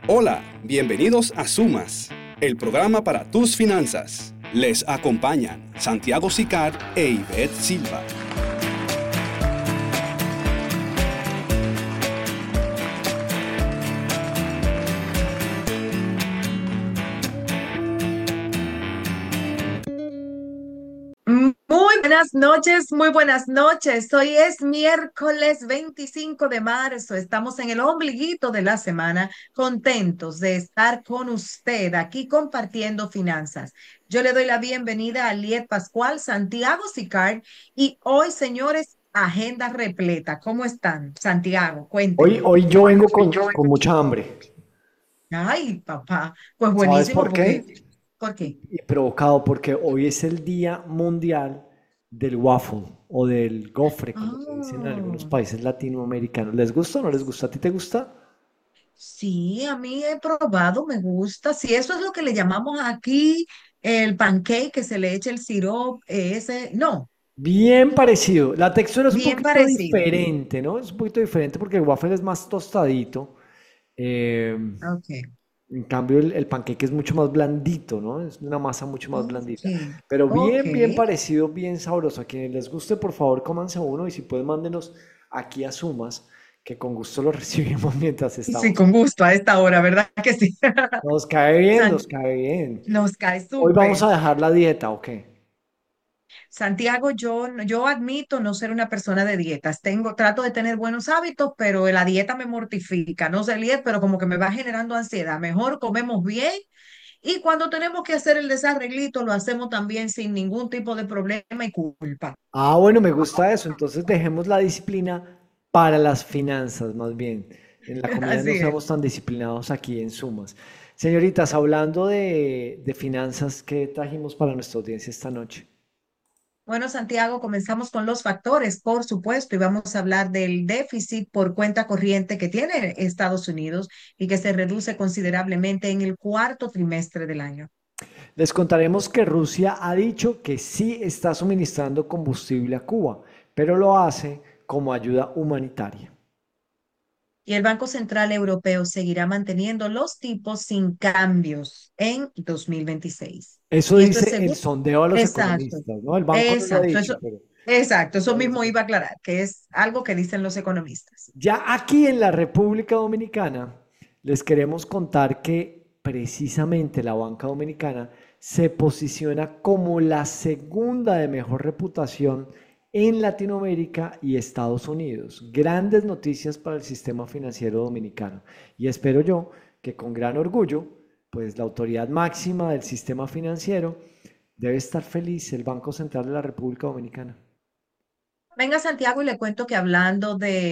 Hola, bienvenidos a Sumas, el programa para tus finanzas. Les acompañan Santiago Sicar e Ivette Silva. Muy buenas noches. Hoy es miércoles 25 de marzo. Estamos en el ombliguito de la semana, contentos de estar con usted aquí compartiendo finanzas. Yo le doy la bienvenida a Liet Pascual, Santiago Sicard y hoy, señores, agenda repleta. ¿Cómo están, Santiago? Hoy, Cuénteme. hoy yo vengo con mucha hambre. Ay, papá, pues ¿Sabes buenísimo por porque, qué? ¿por qué? Y provocado porque hoy es el Día Mundial del Waffle o del gofre, como se dice en algunos Ah. países latinoamericanos. ¿Les gusta o no les gusta? ¿A ti te gusta? Sí, a mí he probado, me gusta. Si eso es lo que le llamamos aquí el pancake, que se le echa el sirope, ese, no, Bien parecido. La textura es un bien poquito parecido. diferente, ¿no? Es un poquito diferente porque el waffle es más tostadito. Eh, Ok, en cambio, el panqueque es mucho más blandito, ¿no? Es una masa mucho más ok, blandita. Pero ok. bien parecido, bien sabroso. A quienes les guste, por favor, cómanse uno y si pueden, mándenos aquí a Sumas, que con gusto lo recibimos mientras Sí, estamos. con gusto a esta hora, ¿verdad que sí? Nos cae bien, nos San- cae bien. Nos cae Hoy vamos súper. a dejar la dieta, ¿ok? Santiago, yo admito no ser una persona de dietas. Trato de tener buenos hábitos, pero la dieta me mortifica. No sé, Liet, pero como que me va generando ansiedad. Mejor comemos bien. Y cuando tenemos que hacer el desarreglito, lo hacemos también sin ningún tipo de problema y culpa. Ah, bueno, me gusta eso. Entonces dejemos la disciplina para las finanzas, más bien. En la comida no Así es. seamos tan disciplinados aquí en Sumas. Señoritas, hablando de finanzas, ¿qué trajimos para nuestra audiencia esta noche? Bueno, Santiago, comenzamos con los factores, por supuesto, y vamos a hablar del déficit por cuenta corriente que tiene Estados Unidos y que se reduce considerablemente en el cuarto trimestre del año. Les contaremos que Rusia ha dicho que sí está suministrando combustible a Cuba, pero lo hace como ayuda humanitaria. Y el Banco Central Europeo seguirá manteniendo los tipos sin cambios en 2026. Eso Y esto es dice el seguro. sondeo a los Exacto, economistas, ¿no? El banco no lo ha exacto, dicho, eso, pero exacto, eso ya lo mismo dice. iba a aclarar, que es algo que dicen los economistas. Ya aquí en la República Dominicana les queremos contar que precisamente la banca dominicana se posiciona como la segunda de mejor reputación en Latinoamérica y Estados Unidos. Grandes noticias para el sistema financiero dominicano. Y espero yo que con gran orgullo, pues la autoridad máxima del sistema financiero debe estar feliz, el Banco Central de la República Dominicana. Venga, Santiago, y le cuento que hablando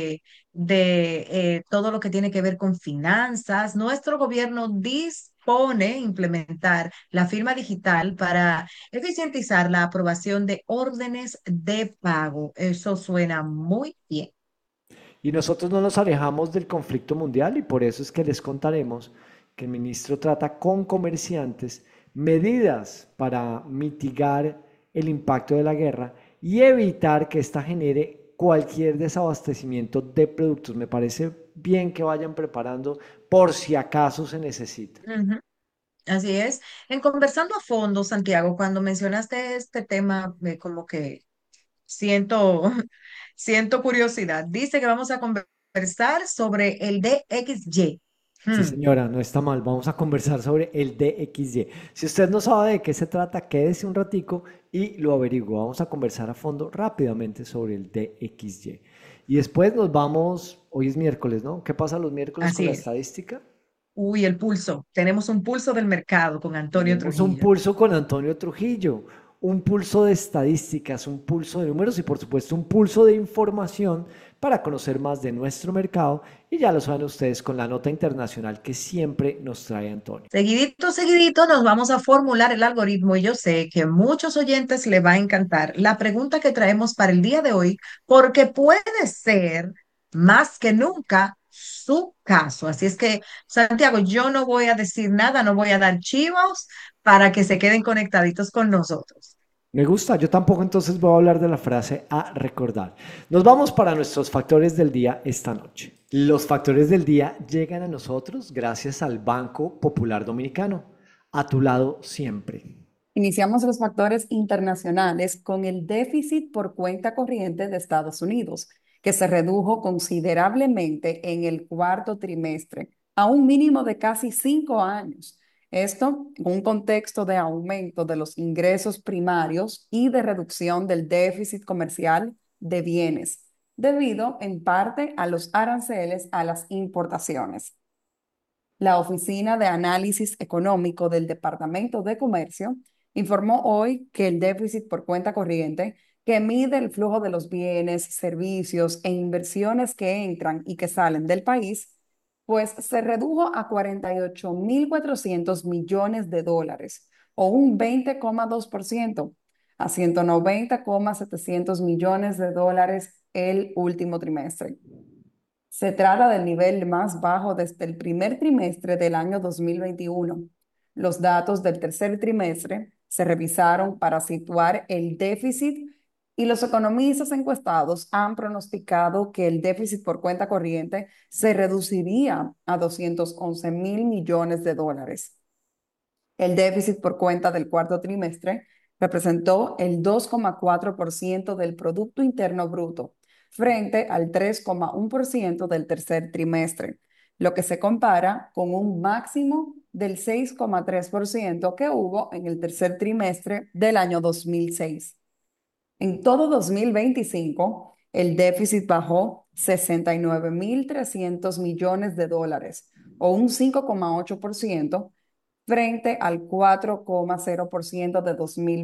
de todo lo que tiene que ver con finanzas, nuestro gobierno dispone implementar la firma digital para eficientizar la aprobación de órdenes de pago. Eso suena muy bien. Y nosotros no nos alejamos del conflicto mundial y por eso es que les contaremos que el ministro trata con comerciantes medidas para mitigar el impacto de la guerra y evitar que ésta genere cualquier desabastecimiento de productos. Me parece bien que vayan preparando por si acaso se necesita. Ujú. Así es. En conversando a fondo, Santiago, cuando mencionaste este tema, como que siento, siento curiosidad. Dice que vamos a conversar sobre el DXY. Sí, Hmm. señora, no está mal. Vamos a conversar sobre el DXY. Si usted no sabe de qué se trata, quédese un ratico y lo averigua. Vamos a conversar a fondo rápidamente sobre el DXY. Y después nos vamos, hoy es miércoles, ¿no? ¿Qué pasa los miércoles con Así la es. estadística? Uy, el pulso. Tenemos un pulso del mercado con Antonio Tenemos un Trujillo. pulso con Antonio Trujillo, un pulso de estadísticas, un pulso de números y por supuesto un pulso de información para conocer más de nuestro mercado y ya lo saben ustedes con la nota internacional que siempre nos trae Antonio. Seguidito, seguidito, nos vamos a formular el algoritmo y yo sé que a muchos oyentes le va a encantar la pregunta que traemos para el día de hoy, porque puede ser más que nunca su caso. Así es que, Santiago, yo no voy a decir nada, no voy a dar chivos para que se queden conectaditos con nosotros. Me gusta, yo tampoco entonces voy a hablar de la frase a recordar. Nos vamos para nuestros factores del día esta noche. Los factores del día llegan a nosotros gracias al Banco Popular Dominicano. A tu lado siempre. Iniciamos los factores internacionales con el déficit por cuenta corriente de Estados Unidos, que se redujo considerablemente en el cuarto trimestre, a un mínimo de casi 5 años. Esto en un contexto de aumento de los ingresos primarios y de reducción del déficit comercial de bienes, debido en parte a los aranceles a las importaciones. La Oficina de Análisis Económico del Departamento de Comercio informó hoy que el déficit por cuenta corriente, que mide el flujo de los bienes, servicios e inversiones que entran y que salen del país, pues se redujo a 48.400 millones de dólares, o un 20,2%, a 190,700 millones de dólares el último trimestre. Se trata del nivel más bajo desde el primer trimestre del año 2021. Los datos del tercer trimestre se revisaron para situar el déficit y los economistas encuestados han pronosticado que el déficit por cuenta corriente se reduciría a 211.000 millones de dólares. El déficit por cuenta del cuarto trimestre representó el 2,4% del Producto Interno Bruto, frente al 3,1% del tercer trimestre, lo que se compara con un máximo del 6,3% que hubo en el tercer trimestre del año 2006. En todo 2025, el déficit bajó 69.300 millones de dólares, o un 5,8%, frente al 4,0% de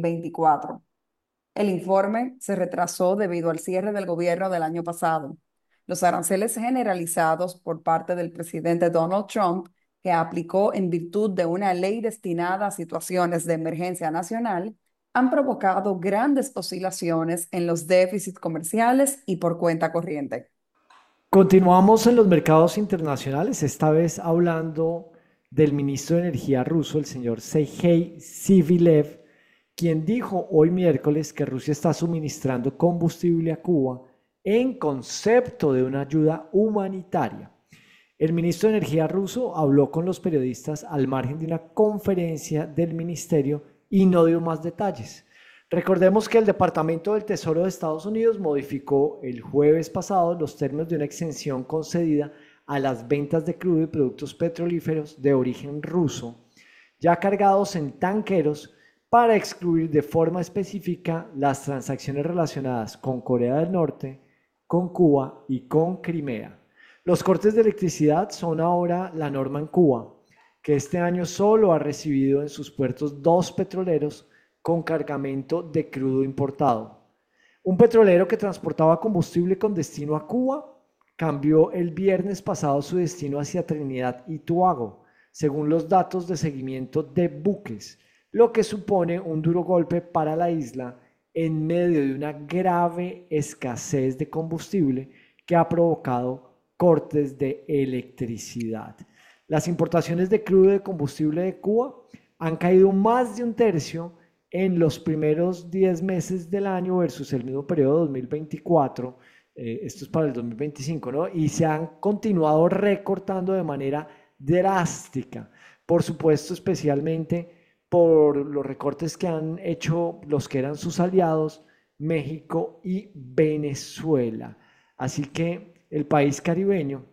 2024. El informe se retrasó debido al cierre del gobierno del año pasado. Los aranceles generalizados por parte del presidente Donald Trump, que aplicó en virtud de una ley destinada a situaciones de emergencia nacional, han provocado grandes oscilaciones en los déficits comerciales y por cuenta corriente. Continuamos en los mercados internacionales, esta vez hablando del ministro de Energía ruso, el señor Sergei Sivilev, quien dijo hoy miércoles que Rusia está suministrando combustible a Cuba en concepto de una ayuda humanitaria. El ministro de Energía ruso habló con los periodistas al margen de una conferencia del ministerio y no dio más detalles. Recordemos que el Departamento del Tesoro de Estados Unidos modificó el jueves pasado los términos de una exención concedida a las ventas de crudo y productos petrolíferos de origen ruso, ya cargados en tanqueros, para excluir de forma específica las transacciones relacionadas con Corea del Norte, con Cuba y con Crimea. Los cortes de electricidad son ahora la norma en Cuba, que este año solo ha recibido en sus puertos 2 petroleros con cargamento de crudo importado. Un petrolero que transportaba combustible con destino a Cuba cambió el viernes pasado su destino hacia Trinidad y Tobago, según los datos de seguimiento de buques, lo que supone un duro golpe para la isla en medio de una grave escasez de combustible que ha provocado cortes de electricidad. Las importaciones de crudo y de combustible de Cuba han caído más de un tercio en los primeros 10 meses del año versus el mismo periodo de 2024. Esto es para el 2025, ¿no? Y se han continuado recortando de manera drástica. Por supuesto, especialmente por los recortes que han hecho los que eran sus aliados, México y Venezuela. Así que el país caribeño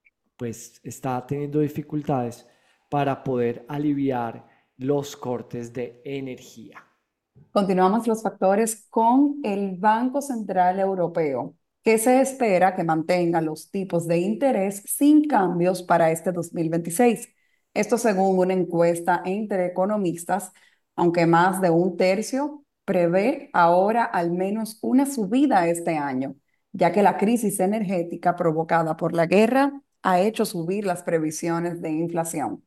pues está teniendo dificultades para poder aliviar los cortes de energía. Continuamos los factores con el Banco Central Europeo, que se espera que mantenga los tipos de interés sin cambios para este 2026. Esto según una encuesta entre economistas, aunque más de un tercio prevé ahora al menos una subida este año, ya que la crisis energética provocada por la guerra ha hecho subir las previsiones de inflación.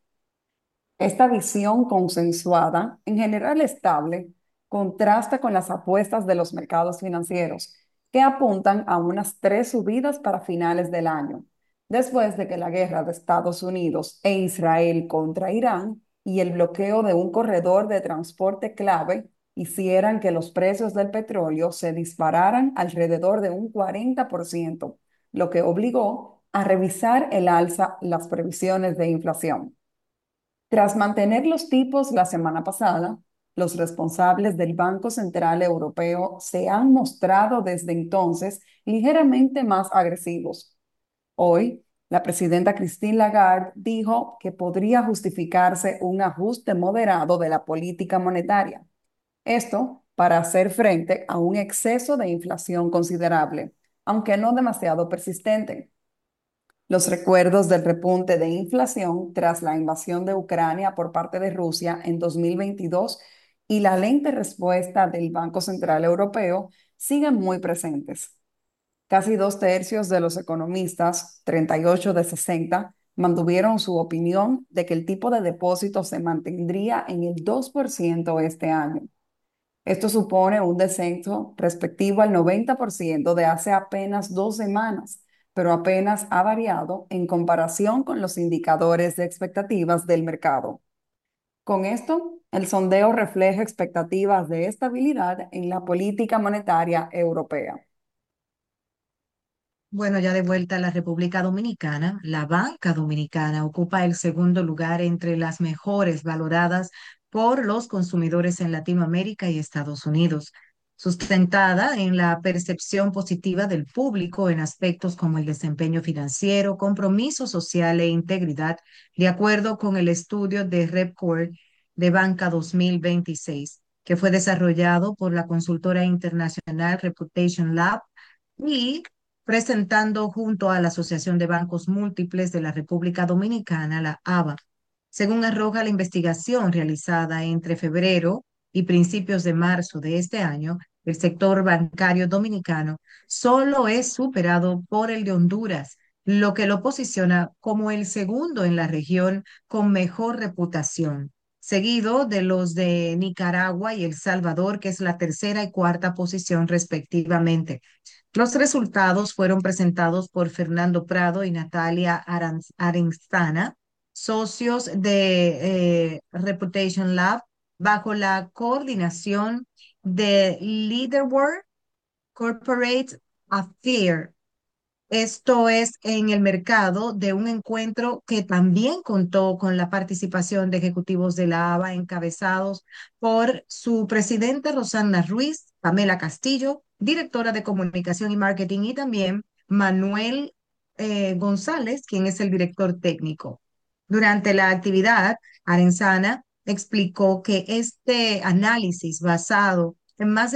Esta visión consensuada, en general estable, contrasta con las apuestas de los mercados financieros, que apuntan a unas 3 subidas para finales del año, después de que la guerra de Estados Unidos e Israel contra Irán y el bloqueo de un corredor de transporte clave hicieran que los precios del petróleo se dispararan alrededor de un 40%, lo que obligó a revisar el alza las previsiones de inflación. Tras mantener los tipos la semana pasada, los responsables del Banco Central Europeo se han mostrado desde entonces ligeramente más agresivos. Hoy, la presidenta Christine Lagarde dijo que podría justificarse un ajuste moderado de la política monetaria. Esto para hacer frente a un exceso de inflación considerable, aunque no demasiado persistente. Los recuerdos del repunte de inflación tras la invasión de Ucrania por parte de Rusia en 2022 y la lenta respuesta del Banco Central Europeo siguen muy presentes. Casi 2/3 de los economistas, 38 de 60, mantuvieron su opinión de que el tipo de depósito se mantendría en el 2% este año. Esto supone un descenso respectivo al 90% de hace apenas 2 semanas, pero apenas ha variado en comparación con los indicadores de expectativas del mercado. Con esto, el sondeo refleja expectativas de estabilidad en la política monetaria europea. Bueno, ya de vuelta a la República Dominicana, la banca dominicana ocupa el segundo lugar entre las mejores valoradas por los consumidores en Latinoamérica y Estados Unidos, sustentada en la percepción positiva del público en aspectos como el desempeño financiero, compromiso social e integridad, de acuerdo con el estudio de Repcord de Banca 2026, que fue desarrollado por la consultora internacional Reputation Lab y presentando junto a la Asociación de Bancos Múltiples de la República Dominicana, la ABA. Según arroja la investigación realizada entre febrero y principios de marzo de este año, el sector bancario dominicano solo es superado por el de Honduras, lo que lo posiciona como el segundo en la región con mejor reputación, seguido de los de Nicaragua y El Salvador, que es la tercera y cuarta posición respectivamente. Los resultados fueron presentados por Fernando Prado y Natalia Arenzana, socios de Reputation Lab, bajo la coordinación de Leaderware Corporate Affairs. Esto es en el mercado de un encuentro que también contó con la participación de ejecutivos de la ABA encabezados por su presidenta Rosana Ruiz, Pamela Castillo, directora de comunicación y marketing, y también Manuel González, quien es el director técnico. Durante la actividad, Arenzana explicó que este análisis basado en más de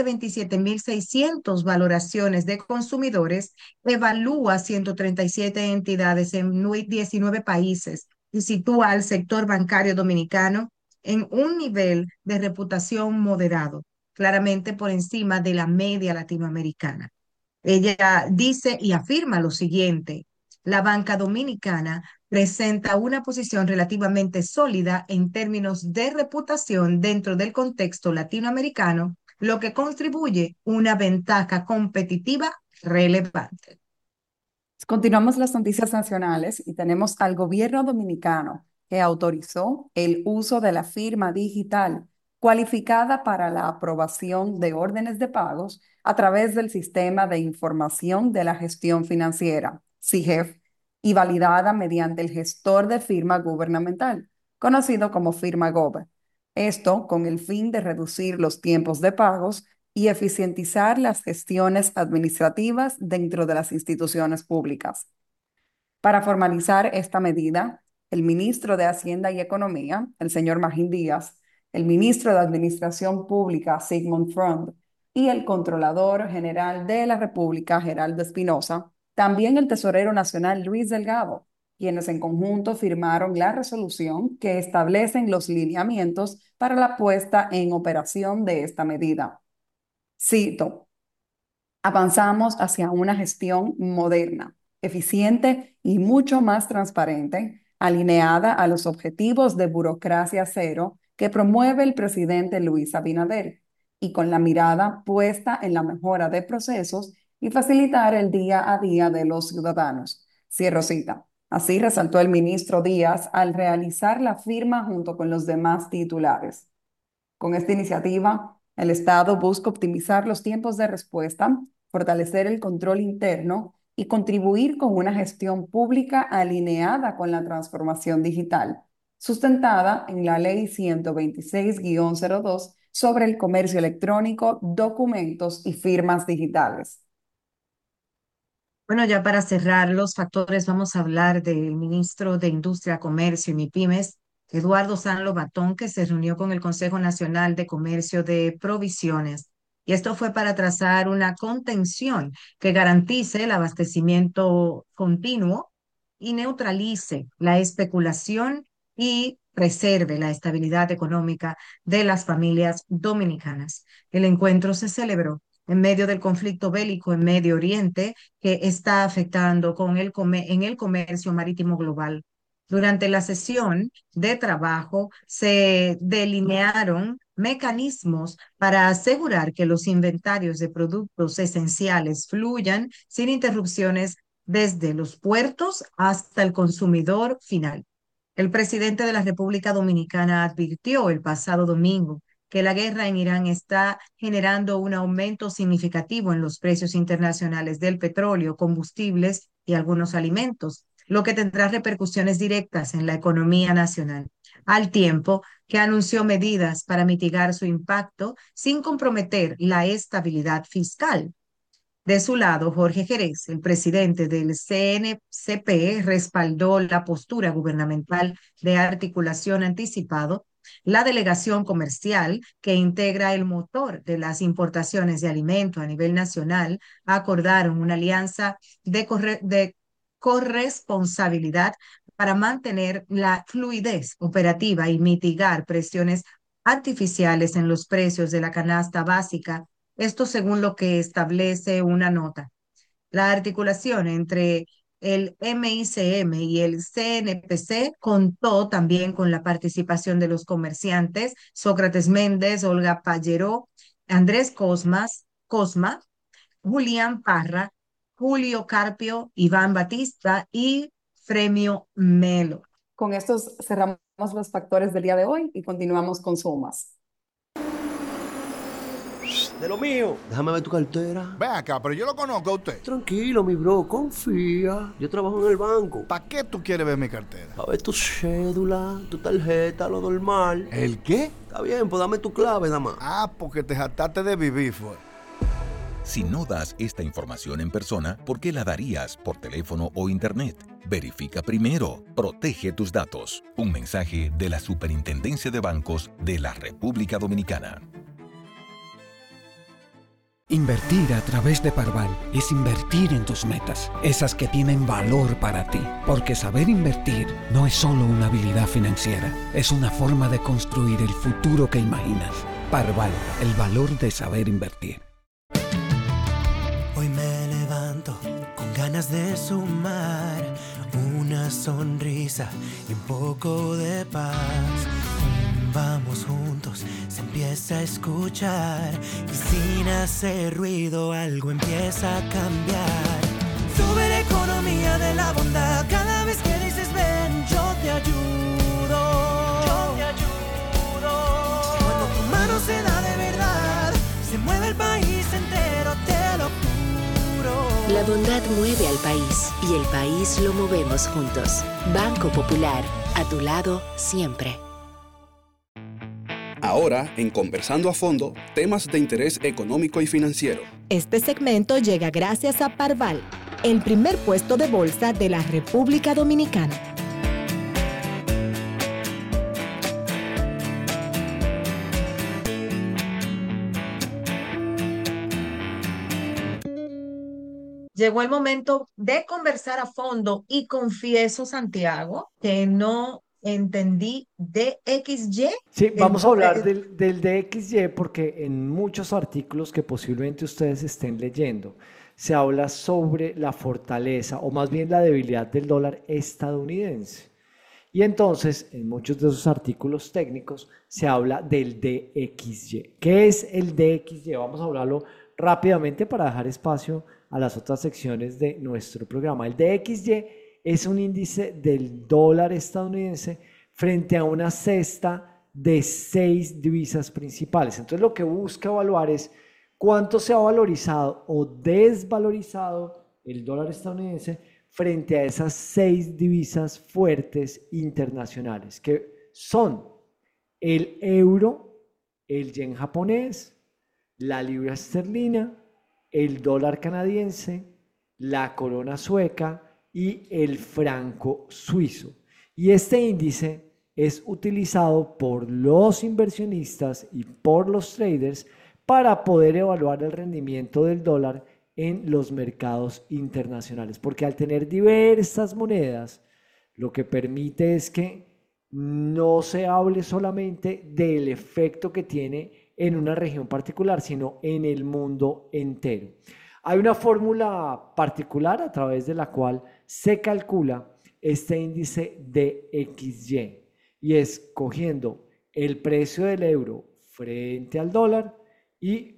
27.600 valoraciones de consumidores evalúa 137 entidades en 19 países y sitúa al sector bancario dominicano en un nivel de reputación moderado, claramente por encima de la media latinoamericana. Ella dice y afirma lo siguiente: la banca dominicana presenta una posición relativamente sólida en términos de reputación dentro del contexto latinoamericano, lo que contribuye una ventaja competitiva relevante. Continuamos las noticias nacionales y tenemos al gobierno dominicano que autorizó el uso de la firma digital cualificada para la aprobación de órdenes de pagos a través del Sistema de Información de la Gestión Financiera, SIGEF, y validada mediante el gestor de firma gubernamental, conocido como Firma Gov. Esto con el fin de reducir los tiempos de pagos y eficientizar las gestiones administrativas dentro de las instituciones públicas. Para formalizar esta medida, el ministro de Hacienda y Economía, el señor Magín Díaz, el ministro de Administración Pública, Sigmund Freund, y el Controlador General de la República, Geraldo Espinosa, también el Tesorero Nacional, Luis Delgado, quienes en conjunto firmaron la resolución que establecen los lineamientos para la puesta en operación de esta medida. Cito: avanzamos hacia una gestión moderna, eficiente y mucho más transparente, alineada a los objetivos de burocracia cero que promueve el presidente Luis Abinader y con la mirada puesta en la mejora de procesos y facilitar el día a día de los ciudadanos. Cierro cita. Así resaltó el ministro Díaz al realizar la firma junto con los demás titulares. Con esta iniciativa, el Estado busca optimizar los tiempos de respuesta, fortalecer el control interno y contribuir con una gestión pública alineada con la transformación digital, sustentada en la Ley 126-02 sobre el comercio electrónico, documentos y firmas digitales. Bueno, ya para cerrar los factores, vamos a hablar del ministro de Industria, Comercio y MIPIMES, Eduardo Sanlo Batón, que se reunió con el Consejo Nacional de Comercio de Provisiones. Y esto fue para trazar una contención que garantice el abastecimiento continuo y neutralice la especulación y preserve la estabilidad económica de las familias dominicanas. El encuentro se celebró en medio del conflicto bélico en Medio Oriente que está afectando en el comercio marítimo global. Durante la sesión de trabajo se delinearon mecanismos para asegurar que los inventarios de productos esenciales fluyan sin interrupciones desde los puertos hasta el consumidor final. El presidente de la República Dominicana advirtió el pasado domingo que la guerra en Irán está generando un aumento significativo en los precios internacionales del petróleo, combustibles y algunos alimentos, lo que tendrá repercusiones directas en la economía nacional, al tiempo que anunció medidas para mitigar su impacto sin comprometer la estabilidad fiscal. De su lado, Jorge Jerez, el presidente del CNCP, respaldó la postura gubernamental de articulación anticipado. La delegación comercial, que integra el motor de las importaciones de alimentos a nivel nacional, acordaron una alianza de corresponsabilidad para mantener la fluidez operativa y mitigar presiones artificiales en los precios de la canasta básica, esto según lo que establece una nota. La articulación entre el MICM y el CNPC contó también con la participación de los comerciantes Sócrates Méndez, Olga Palleró, Andrés Cosma, Julián Parra, Julio Carpio, Iván Batista y Fremio Melo. Con estos cerramos los factores del día de hoy y continuamos con sumas. De lo mío. Déjame ver tu cartera. Ven acá, pero yo lo conozco a usted. Tranquilo, mi bro, confía. Yo trabajo en el banco. ¿Para qué tú quieres ver mi cartera? A ver tu cédula, tu tarjeta, lo normal. ¿El qué? Está bien, pues dame tu clave nada más. Ah, porque te jactaste de vivir, fue. Si no das esta información en persona, ¿por qué la darías por teléfono o internet? Verifica primero. Protege tus datos. Un mensaje de la Superintendencia de Bancos de la República Dominicana. Invertir a través de Parval es invertir en tus metas, esas que tienen valor para ti. Porque saber invertir no es solo una habilidad financiera, es una forma de construir el futuro que imaginas. Parval, el valor de saber invertir. Hoy me levanto con ganas de sumar, una sonrisa y un poco de paz. Vamos juntos, se empieza a escuchar y sin hacer ruido algo empieza a cambiar. Sube la economía de la bondad cada vez que dices ven, yo te ayudo. Yo te ayudo. Cuando tu mano se da de verdad, se mueve el país entero, te lo juro. La bondad mueve al país y el país lo movemos juntos. Banco Popular, a tu lado siempre. Ahora, en Conversando a Fondo, temas de interés económico y financiero. Este segmento llega gracias a Parval, el primer puesto de bolsa de la República Dominicana. Llegó el momento de conversar a fondo y confieso, Santiago, que no entendí DXY. Sí, vamos a hablar del DXY porque en muchos artículos que posiblemente ustedes estén leyendo se habla sobre la fortaleza o más bien la debilidad del dólar estadounidense. Y entonces en muchos de esos artículos técnicos se habla del DXY. ¿Qué es el DXY? Vamos a hablarlo rápidamente para dejar espacio a las otras secciones de nuestro programa. El DXY es un índice del dólar estadounidense frente a una cesta de 6 divisas principales. Entonces lo que busca evaluar es cuánto se ha valorizado o desvalorizado el dólar estadounidense, frente a esas 6 divisas fuertes internacionales, que son el euro, el yen japonés, la libra esterlina, el dólar canadiense, la corona sueca y el franco suizo. Y este índice es utilizado por los inversionistas y por los traders para poder evaluar el rendimiento del dólar en los mercados internacionales, porque al tener diversas monedas, lo que permite es que no se hable solamente del efecto que tiene en una región particular, sino en el mundo entero. Hay una fórmula particular a través de la cual se calcula este índice de XY y es cogiendo el precio del euro frente al dólar y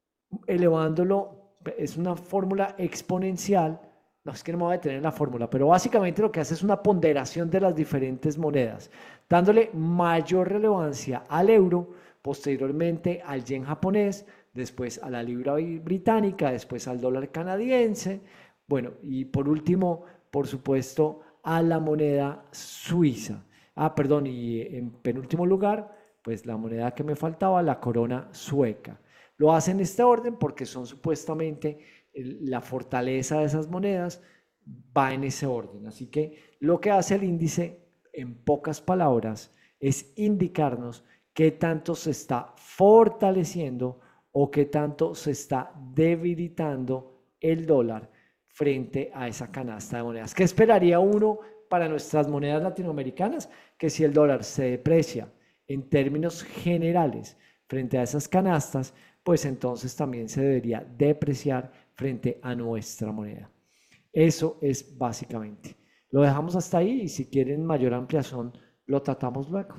elevándolo. Es una fórmula exponencial. No, es que no me voy a detener en la fórmula, pero básicamente lo que hace es una ponderación de las diferentes monedas, dándole mayor relevancia al euro, posteriormente al yen japonés, después a la libra británica, después al dólar canadiense, bueno, y por último, por supuesto, a la moneda suiza. Perdón, y en penúltimo lugar, pues la moneda que me faltaba, la corona sueca. Lo hacen en este orden porque son supuestamente la fortaleza de esas monedas va en ese orden. Así que lo que hace el índice, en pocas palabras, es indicarnos qué tanto se está fortaleciendo o qué tanto se está debilitando el dólar frente a esa canasta de monedas. ¿Qué esperaría uno para nuestras monedas latinoamericanas? Que si el dólar se deprecia en términos generales frente a esas canastas, pues entonces también se debería depreciar frente a nuestra moneda. Eso es básicamente. Lo dejamos hasta ahí y si quieren mayor ampliación, lo tratamos luego.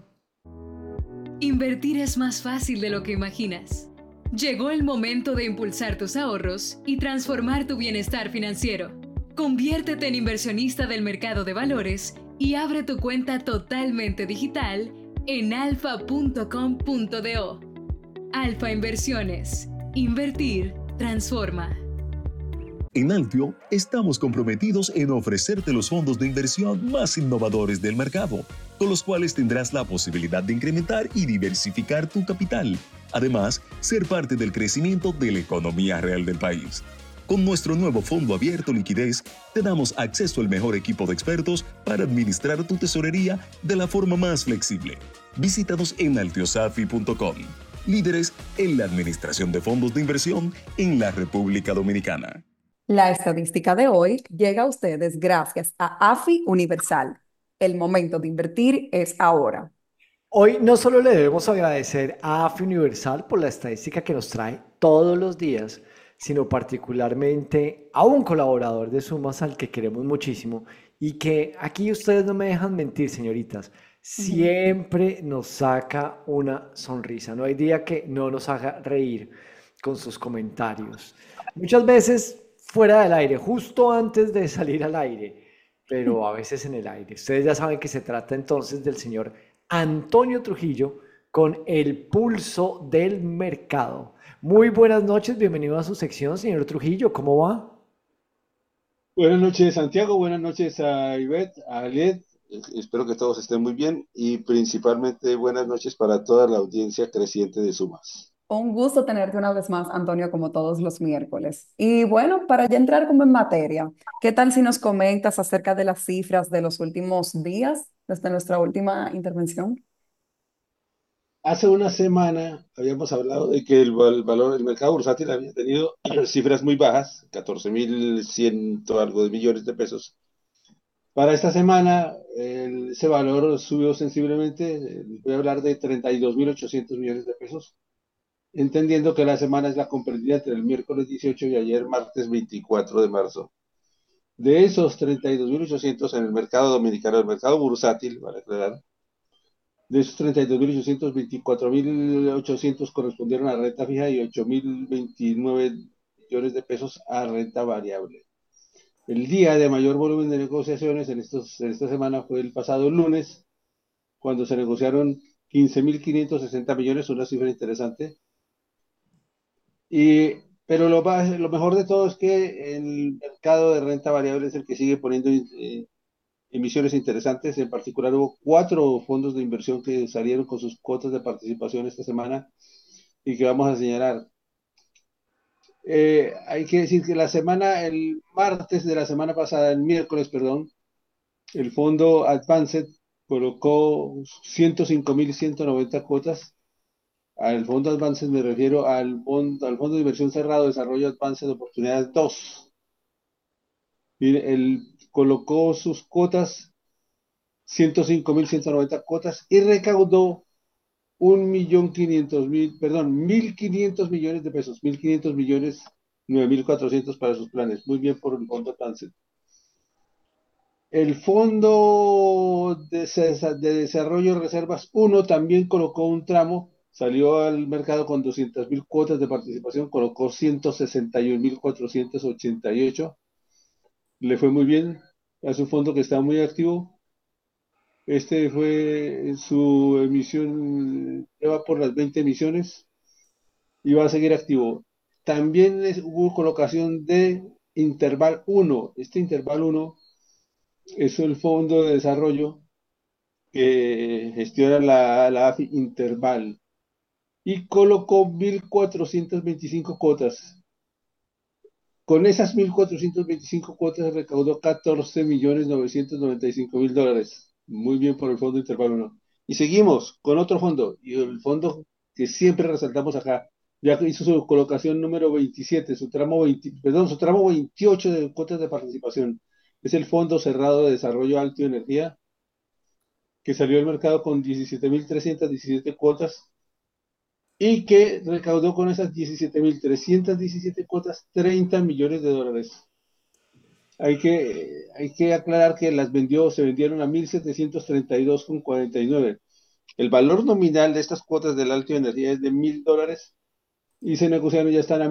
Invertir es más fácil de lo que imaginas. Llegó el momento de impulsar tus ahorros y transformar tu bienestar financiero. Conviértete en inversionista del mercado de valores y abre tu cuenta totalmente digital en alfa.com.do. Alfa Inversiones. Invertir transforma. En Altio estamos comprometidos en ofrecerte los fondos de inversión más innovadores del mercado, con los cuales tendrás la posibilidad de incrementar y diversificar tu capital. Además, ser parte del crecimiento de la economía real del país. Con nuestro nuevo fondo abierto Liquidez, te damos acceso al mejor equipo de expertos para administrar tu tesorería de la forma más flexible. Visítanos en altiosafi.com. Líderes en la administración de fondos de inversión en la República Dominicana. La estadística de hoy llega a ustedes gracias a AFI Universal. El momento de invertir es ahora. Hoy no solo le debemos agradecer a AFI Universal por la estadística que nos trae todos los días, sino particularmente a un colaborador de Sumas al que queremos muchísimo y que aquí ustedes no me dejan mentir, señoritas, siempre nos saca una sonrisa. No hay día que no nos haga reír con sus comentarios. Muchas veces fuera del aire, justo antes de salir al aire, pero a veces en el aire. Ustedes ya saben que se trata entonces del señor Antonio Trujillo con el pulso del mercado. Muy buenas noches, bienvenido a su sección, señor Trujillo, ¿cómo va? Buenas noches, Santiago, buenas noches a Ivette, a Aliet. Espero que todos estén muy bien y principalmente buenas noches para toda la audiencia creciente de Sumas. Un gusto tenerte una vez más, Antonio, como todos los miércoles. Y bueno, para ya entrar como en materia, ¿qué tal si nos comentas acerca de las cifras de los últimos días desde nuestra última intervención? Hace una semana habíamos hablado de que el mercado bursátil había tenido cifras muy bajas, 14.100 algo de millones de pesos. Para esta semana, ese valor subió sensiblemente, voy a hablar de 32.800 millones de pesos, entendiendo que la semana es la comprendida entre el miércoles 18 y ayer martes 24 de marzo. De esos 32.800 en el mercado dominicano, el mercado bursátil, vale aclarar, de esos 32.800, 24.800 correspondieron a renta fija y 8.029 millones de pesos a renta variable. El día de mayor volumen de negociaciones en esta semana fue el pasado lunes, cuando se negociaron 15.560 millones, una cifra interesante. Pero lo mejor de todo es que el mercado de renta variable es el que sigue poniendo emisiones interesantes. En particular, hubo 4 fondos de inversión que salieron con sus cuotas de participación esta semana y que vamos a señalar. Hay que decir que el martes de la semana pasada, el miércoles, perdón, el fondo Advanced colocó 105.190 cuotas. Al fondo Advanced me refiero al fondo de inversión cerrado Desarrollo Advanced Oportunidades 2. Mire, él colocó sus cuotas, 105.190 cuotas, y recaudó 1.500.000, perdón, 1.500 millones de pesos, 1.500 millones, 9.400 para sus planes. Muy bien por el fondo Advanced. El Fondo de Desarrollo de Reservas 1 también colocó un tramo, salió al mercado con 200.000 cuotas de participación, colocó 161.488. Le fue muy bien, es un fondo que está muy activo. Este fue su emisión, lleva por las 20 emisiones y va a seguir activo. También hubo colocación de Interval 1. Este Interval 1 es el fondo de desarrollo que gestiona la AFI Interval y colocó 1.425 cuotas. Con esas 1.425 cuotas recaudó 14.995.000 dólares. Muy bien por el fondo Interval 1. Y seguimos con otro fondo, y el fondo que siempre resaltamos acá, ya que hizo su colocación número 27, su tramo 28 de cuotas de participación. Es el Fondo Cerrado de Desarrollo Alto y Energía, que salió al mercado con 17.317 cuotas y que recaudó con esas 17.317 cuotas 30 millones de dólares. Hay que aclarar que se vendieron a 1.732,49. El valor nominal de estas cuotas del alto de energía es de $1.000 y se negociaron, ya están a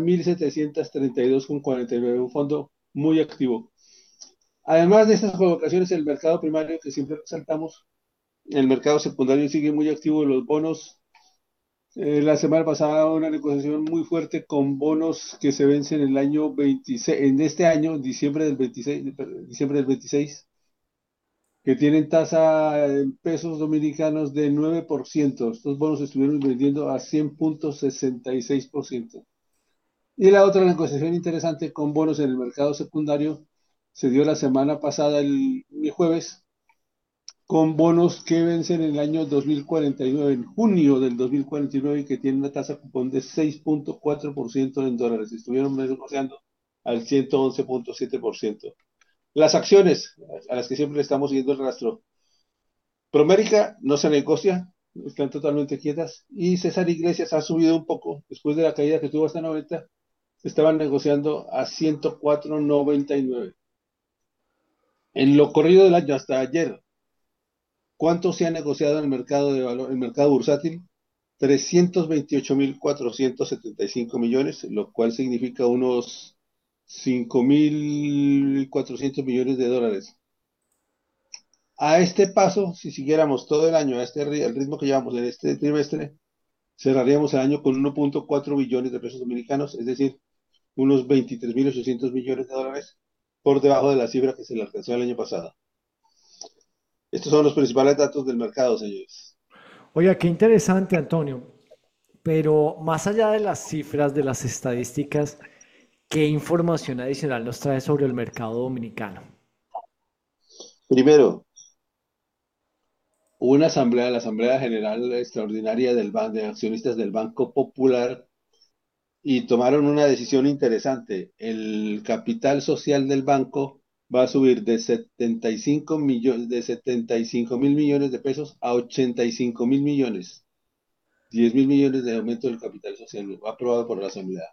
1.732,49, un fondo muy activo. Además de estas colocaciones, el mercado primario que siempre resaltamos, el mercado secundario sigue muy activo, los bonos. La semana pasada una negociación muy fuerte con bonos que se vencen en el año 26, en este año, diciembre del 26, que tienen tasa en pesos dominicanos de 9%. Estos bonos estuvieron vendiendo a 100.66%. Y la otra negociación interesante con bonos en el mercado secundario se dio la semana pasada, el jueves, con bonos que vencen en el año 2049, en junio del 2049, y que tienen una tasa cupón de 6.4% en dólares. Estuvieron negociando al 111.7%. Las acciones, a las que siempre le estamos siguiendo el rastro. Promérica no se negocia, están totalmente quietas. Y César Iglesias ha subido un poco, después de la caída que tuvo hasta 90, estaban negociando a 104.99. En lo corrido del año, hasta ayer, ¿cuánto se ha negociado en el mercado de valor, el mercado bursátil? 328.475 millones, lo cual significa unos 5.400 millones de dólares. A este paso, si siguiéramos todo el año el ritmo que llevamos en este trimestre, cerraríamos el año con 1.4 billones de pesos dominicanos, es decir, unos 23.800 millones de dólares, por debajo de la cifra que se le alcanzó el año pasado. Estos son los principales datos del mercado, señores. Oiga, qué interesante, Antonio. Pero más allá de las cifras, de las estadísticas, ¿qué información adicional nos trae sobre el mercado dominicano? Primero, hubo la Asamblea General Extraordinaria de Accionistas del Banco Popular, y tomaron una decisión interesante. El capital social del banco va a subir de 75 mil millones de pesos a 85 mil millones. 10.000 millones de aumento del capital social, aprobado por la Asamblea.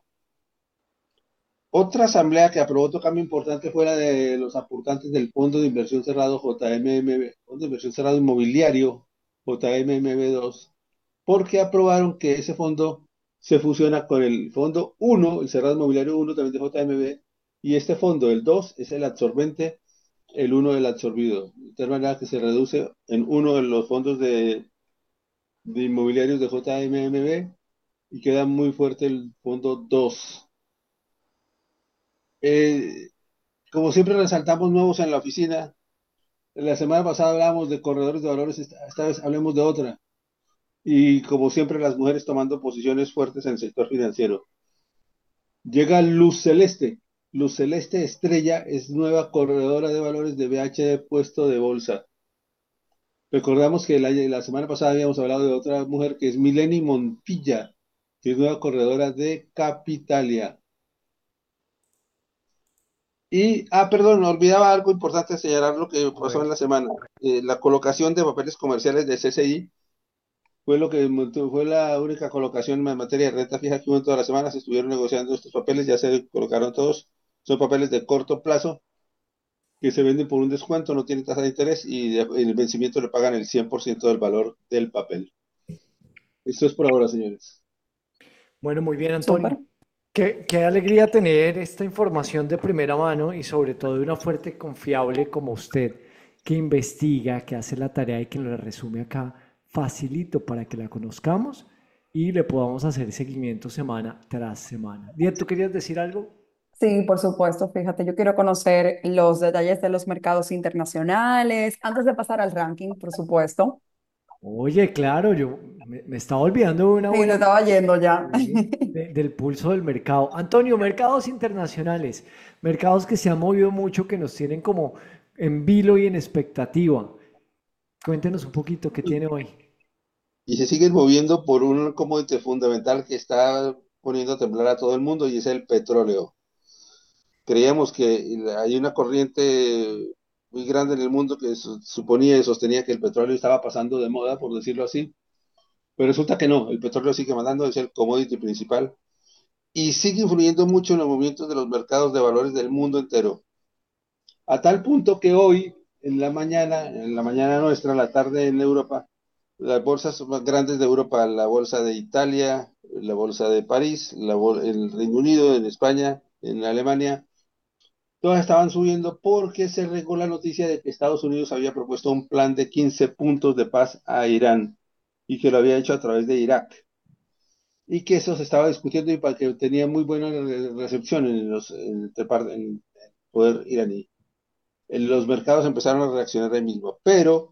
Otra asamblea que aprobó otro cambio importante fue la de los aportantes del Fondo de Inversión Cerrado JMMB, Fondo de Inversión Cerrado Inmobiliario JMMB2, porque aprobaron que ese fondo se fusiona con el Fondo 1, el Cerrado Inmobiliario 1 también de JMB, y este fondo, el 2, es el absorbente, el 1 el absorbido, de tal manera que se reduce en uno de los fondos de inmobiliarios de JMMB y queda muy fuerte el fondo 2. Eh, Como siempre resaltamos nuevos en la oficina. La semana pasada hablábamos de corredores de valores, esta vez hablemos de otra. Y como siempre las mujeres tomando posiciones fuertes en el sector financiero. Llega Luz Celeste. Luz Celeste Estrella es nueva corredora de valores de BHD puesto de bolsa. Recordamos que la semana pasada habíamos hablado de otra mujer que es Mileni Montilla, que es nueva corredora de Capitalia. Y, perdón, me olvidaba algo importante señalar lo que A pasó en ver. la semana. La colocación de papeles comerciales de CCI fue la única colocación en materia de renta fija que hubo en toda la semana. Se estuvieron negociando estos papeles, ya se colocaron todos. Son papeles de corto plazo que se venden por un descuento, no tienen tasa de interés y en el vencimiento le pagan el 100% del valor del papel. Esto es por ahora, señores. Bueno, muy bien, Súper. Antonio. Qué alegría tener esta información de primera mano y sobre todo de una fuerte y confiable como usted, que investiga, que hace la tarea y que nos la resume acá facilito para que la conozcamos y le podamos hacer seguimiento semana tras semana. Díaz, ¿tú querías decir algo? Sí, por supuesto. Fíjate, yo quiero conocer los detalles de los mercados internacionales antes de pasar al ranking, por supuesto. Oye, claro, yo me estaba olvidando de una Sí, te buena estaba yendo ya. del pulso del mercado. Antonio, mercados internacionales, mercados que se han movido mucho, que nos tienen como en vilo y en expectativa. Cuéntenos un poquito qué tiene hoy. Y se siguen moviendo por un commodity fundamental que está poniendo a temblar a todo el mundo y es el petróleo. Creíamos que hay una corriente muy grande en el mundo que suponía y sostenía que el petróleo estaba pasando de moda, por decirlo así, pero resulta que no, el petróleo sigue mandando, es el commodity principal y sigue influyendo mucho en los movimientos de los mercados de valores del mundo entero. A tal punto que hoy, en la mañana nuestra, la tarde en Europa, las bolsas más grandes de Europa, la bolsa de Italia, la bolsa de París, el Reino Unido, en España, en Alemania, todas estaban subiendo porque se regó la noticia de que Estados Unidos había propuesto un plan de 15 puntos de paz a Irán y que lo había hecho a través de Irak. Y que eso se estaba discutiendo y para que tenía muy buena recepción en el poder iraní. Los mercados empezaron a reaccionar ahí mismo,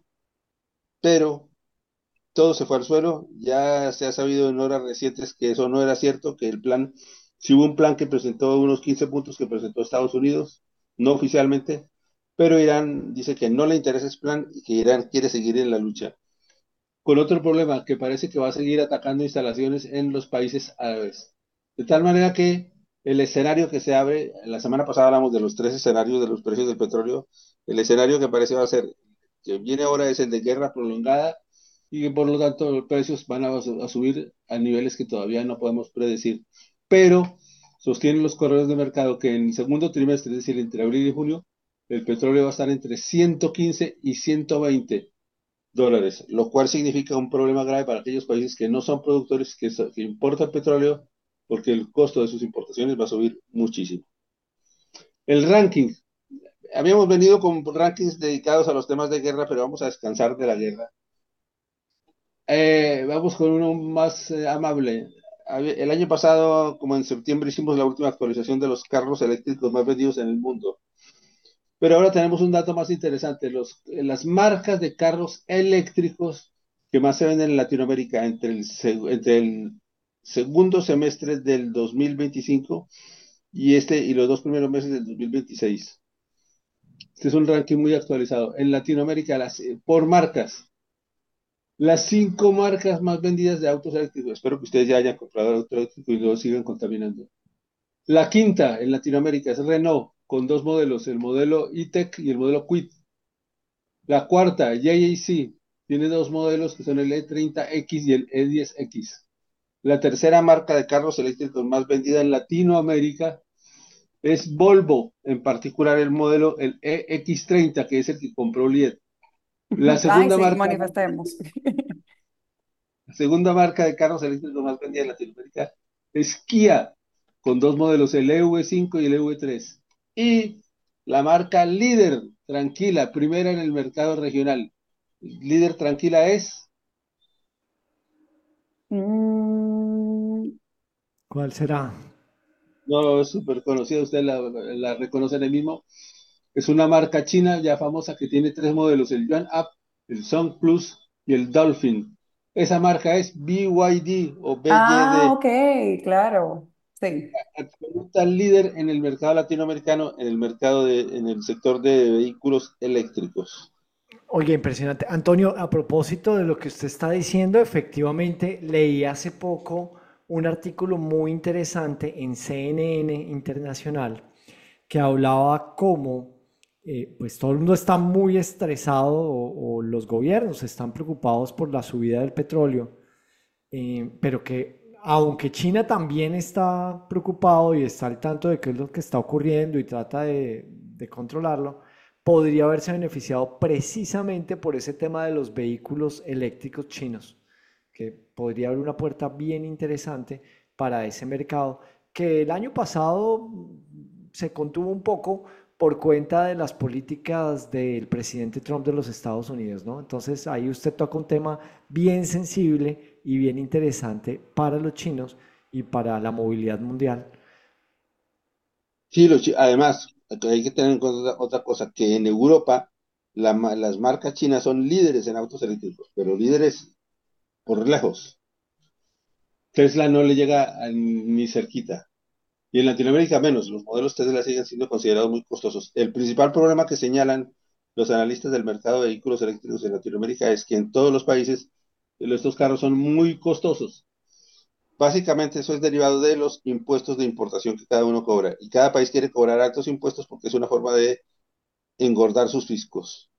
pero todo se fue al suelo. Ya se ha sabido en horas recientes que eso no era cierto, que el plan, si hubo un plan que presentó unos 15 puntos que presentó Estados Unidos, no oficialmente, pero Irán dice que no le interesa ese plan y que Irán quiere seguir en la lucha. Con otro problema, que parece que va a seguir atacando instalaciones en los países árabes. De tal manera que el escenario que se abre, la semana pasada hablamos de los tres escenarios de los precios del petróleo, el escenario que parece va a ser, que viene ahora es el de guerra prolongada y que por lo tanto los precios van a subir a niveles que todavía no podemos predecir. Pero sostienen los corredores de mercado que en el segundo trimestre, es decir, entre abril y junio, el petróleo va a estar entre 115 y 120 dólares, lo cual significa un problema grave para aquellos países que no son productores que importan petróleo, porque el costo de sus importaciones va a subir muchísimo. El ranking. Habíamos venido con rankings dedicados a los temas de guerra, pero vamos a descansar de la guerra. Vamos con uno más amable. El año pasado, como en septiembre, hicimos la última actualización de los carros eléctricos más vendidos en el mundo. Pero ahora tenemos un dato más interesante. Las marcas de carros eléctricos que más se venden en Latinoamérica entre el segundo semestre del 2025 y los dos primeros meses del 2026. Este es un ranking muy actualizado. En Latinoamérica, por marcas, las 5 marcas más vendidas de autos eléctricos. Espero que ustedes ya hayan comprado auto eléctrico y no sigan contaminando. La quinta en Latinoamérica es Renault, con dos modelos, el modelo E-Tech y el modelo Kwid. La cuarta, JAC, tiene dos modelos que son el E30X y el E10X. La tercera marca de carros eléctricos más vendida en Latinoamérica es Volvo, en particular el EX30, que es el que compró Liet. La Ay, segunda sí, marca, manifestemos. la segunda marca de carros eléctricos más vendida en Latinoamérica es Kia, con dos modelos, el EV5 y el EV3. Y la marca líder, tranquila, primera en el mercado regional. Líder tranquila es Mm, ¿Cuál será? No, es súper conocida, usted la reconoce ahí mismo. Es una marca china ya famosa que tiene tres modelos, el Yuan Up, el Song Plus y el Dolphin. Esa marca es BYD o Ah, BYD, ok, claro. Sí. absoluta líder en el mercado latinoamericano, en el en el sector de vehículos eléctricos. Oye, impresionante. Antonio, a propósito de lo que usted está diciendo, efectivamente leí hace poco un artículo muy interesante en CNN Internacional que hablaba cómo pues todo el mundo está muy estresado o los gobiernos están preocupados por la subida del petróleo, pero que aunque China también está preocupado y está al tanto de qué es lo que está ocurriendo y trata de controlarlo, podría haberse beneficiado precisamente por ese tema de los vehículos eléctricos chinos, que podría haber una puerta bien interesante para ese mercado, que el año pasado se contuvo un poco por cuenta de las políticas del presidente Trump de los Estados Unidos, ¿no? Entonces ahí usted toca un tema bien sensible y bien interesante para los chinos y para la movilidad mundial. Sí, además, hay que tener en cuenta otra cosa, que en Europa las marcas chinas son líderes en autos eléctricos, pero líderes por lejos. Tesla no le llega ni cerquita. Y en Latinoamérica menos, los modelos Tesla siguen siendo considerados muy costosos. El principal problema que señalan los analistas del mercado de vehículos eléctricos en Latinoamérica es que en todos los países estos carros son muy costosos. Básicamente eso es derivado de los impuestos de importación que cada uno cobra. Y cada país quiere cobrar altos impuestos porque es una forma de engordar sus fiscos.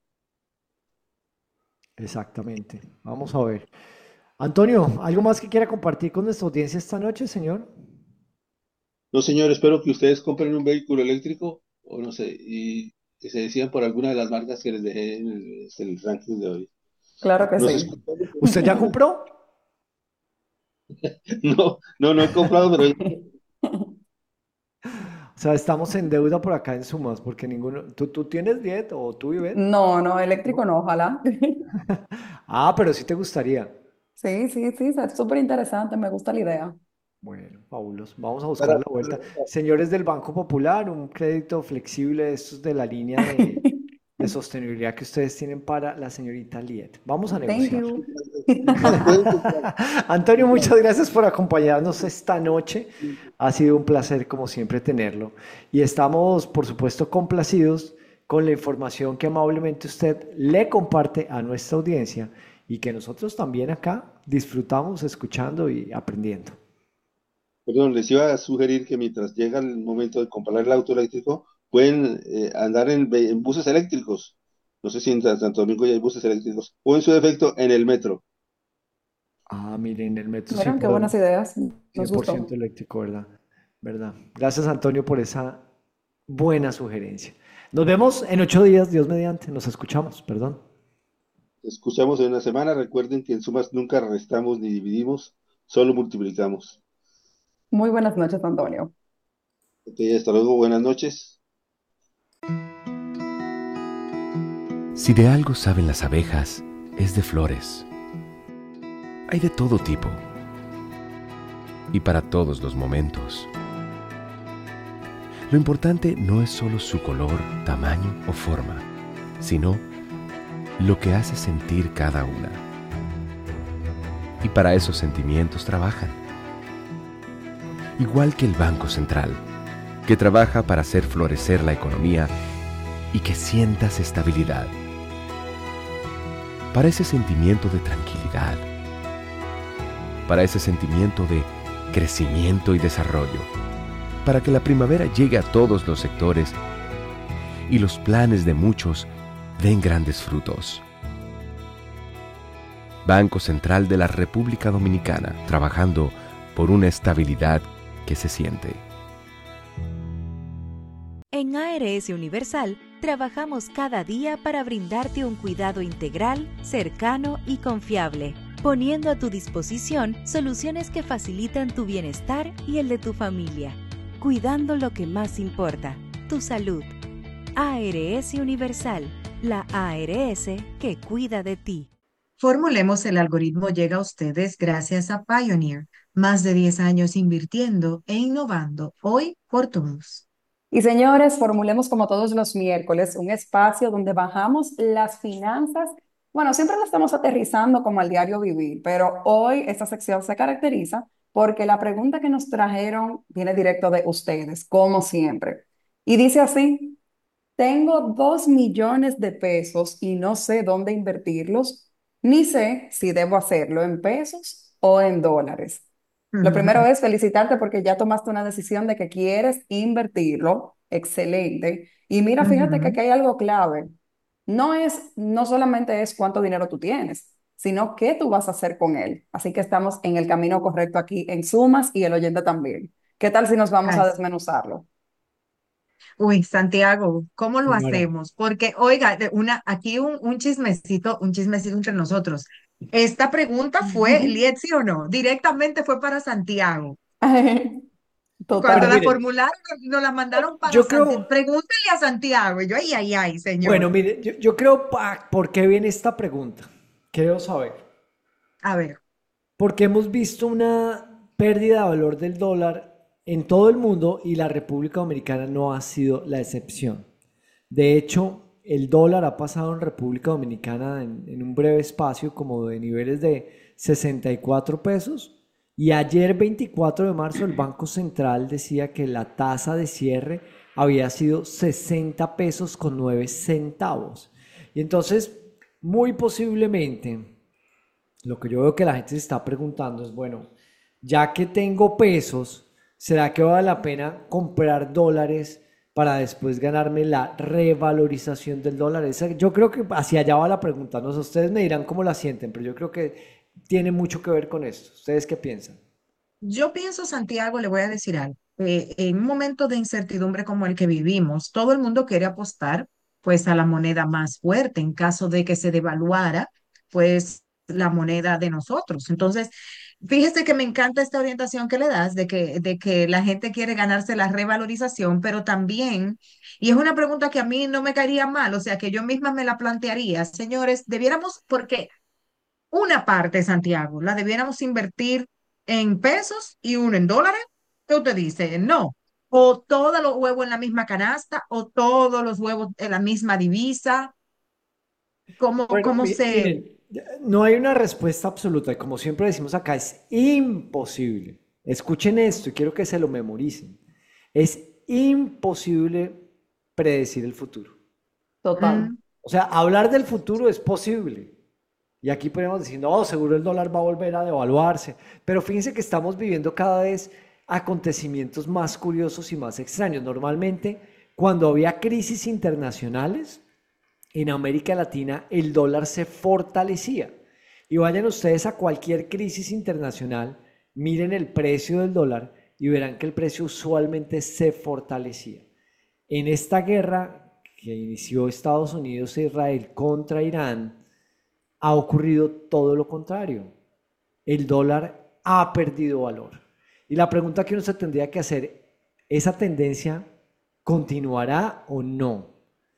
Exactamente. Vamos a ver. Antonio, ¿algo más que quiera compartir con nuestra audiencia esta noche, señor? No, señor, espero que ustedes compren un vehículo eléctrico o no sé, y que se decidan por alguna de las marcas que les dejé en el ranking de hoy. Claro que Nos sí. escuchamos. ¿Usted ya compró? No he comprado, pero O sea, estamos en deuda por acá en Sumas, porque ninguno. ¿Tú tienes Diet o tú Vivet? No, no, eléctrico no, ojalá. Ah, pero sí te gustaría. Sí, sí, sí, es súper interesante, me gusta la idea. Bueno, fabuloso. Vamos a buscar para, la vuelta. Señores del Banco Popular, un crédito flexible de estos de la línea de sostenibilidad que ustedes tienen para la señorita Liet. Vamos a Thank negociar. you. Antonio, muchas gracias por acompañarnos esta noche. Ha sido un placer, como siempre, tenerlo. Y estamos, por supuesto, complacidos con la información que amablemente usted le comparte a nuestra audiencia y que nosotros también acá disfrutamos escuchando y aprendiendo. perdón, les iba a sugerir que mientras llega el momento de comprar el auto eléctrico, pueden andar en buses eléctricos. No sé si en Santo Domingo ya hay buses eléctricos, o en su defecto en el metro. Ah, miren, el metro Miren, qué buenas ideas, nos 100% gustó. eléctrico, ¿verdad? ¿Verdad? Gracias, Antonio, por esa buena sugerencia. Nos vemos en 8 días, Dios mediante. Nos escuchamos, perdón. Escuchamos en una semana. Recuerden que en sumas nunca restamos ni dividimos, solo multiplicamos. Muy buenas noches, Antonio. Ok, hasta luego, buenas noches. Si de algo saben las abejas, es de flores. Hay de todo tipo y para todos los momentos. Lo importante no es solo su color, tamaño o forma, sino lo que hace sentir cada una. Y para esos sentimientos trabajan. Igual que el Banco Central, que trabaja para hacer florecer la economía y que sientas estabilidad. Para ese sentimiento de tranquilidad. Para ese sentimiento de crecimiento y desarrollo. Para que la primavera llegue a todos los sectores y los planes de muchos den grandes frutos. Banco Central de la República Dominicana, trabajando por una estabilidad que se siente. En ARS Universal, trabajamos cada día para brindarte un cuidado integral, cercano y confiable, poniendo a tu disposición soluciones que facilitan tu bienestar y el de tu familia, cuidando lo que más importa, tu salud. ARS Universal, la ARS que cuida de ti. Formulemos el algoritmo llega a ustedes gracias a Pioneer. Más de 10 años invirtiendo e innovando, hoy por todos. Y señores, formulemos como todos los miércoles un espacio donde bajamos las finanzas. Bueno, siempre lo estamos aterrizando como al diario vivir, pero hoy esta sección se caracteriza porque la pregunta que nos trajeron viene directo de ustedes, como siempre. Y dice así: tengo 2 millones de pesos y no sé dónde invertirlos, ni sé si debo hacerlo en pesos o en dólares. Lo primero es felicitarte porque ya tomaste una decisión de que quieres invertirlo. Excelente. Y mira, fíjate que aquí hay algo clave. No solamente es cuánto dinero tú tienes, sino qué tú vas a hacer con él. Así que estamos en el camino correcto aquí en Sumas y el oyente también. ¿Qué tal si nos vamos a Ay, desmenuzarlo? uy, Santiago, ¿cómo lo Señora. hacemos? Porque, oiga, aquí un chismecito entre nosotros. Esta pregunta fue, Liet, ¿sí o no? Directamente fue para Santiago. Cuando Pero Total. la miren, formularon, nos la mandaron para yo Santiago. creo, Pregúntele a Santiago. Y yo, ay, ay, ay, bueno, señor. mire, yo creo, ¿por qué viene esta pregunta? Creo saber. A ver. Porque hemos visto una pérdida de valor del dólar en todo el mundo y la República Dominicana no ha sido la excepción. De hecho, el dólar ha pasado en República Dominicana en un breve espacio como de niveles de 64 pesos y ayer 24 de marzo el Banco Central decía que la tasa de cierre había sido 60 pesos con 9 centavos. Y entonces, muy posiblemente, lo que yo veo que la gente se está preguntando es, bueno, ya que tengo pesos, ¿será que vale la pena comprar dólares para después ganarme la revalorización del dólar? Yo creo que hacia allá va la pregunta. No sé, ustedes me dirán cómo la sienten, pero yo creo que tiene mucho que ver con esto. ¿Ustedes qué piensan? Yo pienso, Santiago, le voy a decir algo. En un momento de incertidumbre como el que vivimos, todo el mundo quiere apostar pues a la moneda más fuerte en caso de que se devaluara pues la moneda de nosotros. Entonces, fíjese que me encanta esta orientación que le das de que la gente quiere ganarse la revalorización, pero también, y es una pregunta que a mí no me caería mal, o sea, que yo misma me la plantearía, señores, debiéramos, porque una parte, Santiago, la debiéramos invertir en pesos y uno en dólares. ¿Qué usted dice? No. O todos los huevos en la misma canasta, o todos los huevos en la misma divisa. ¿Cómo, Bueno, cómo se... miren, no hay una respuesta absoluta y como siempre decimos acá, es imposible. Escuchen esto y quiero que se lo memoricen. Es imposible predecir el futuro. Total. O sea, hablar del futuro es posible. Y aquí podemos decir, no, seguro el dólar va a volver a devaluarse. Pero fíjense que estamos viviendo cada vez acontecimientos más curiosos y más extraños. Normalmente, cuando había crisis internacionales, en América Latina el dólar se fortalecía. Y vayan ustedes a cualquier crisis internacional, miren el precio del dólar y verán que el precio usualmente se fortalecía. En esta guerra que inició Estados Unidos e Israel contra Irán, ha ocurrido todo lo contrario. El dólar ha perdido valor. Y la pregunta que uno se tendría que hacer, ¿esa tendencia continuará o no?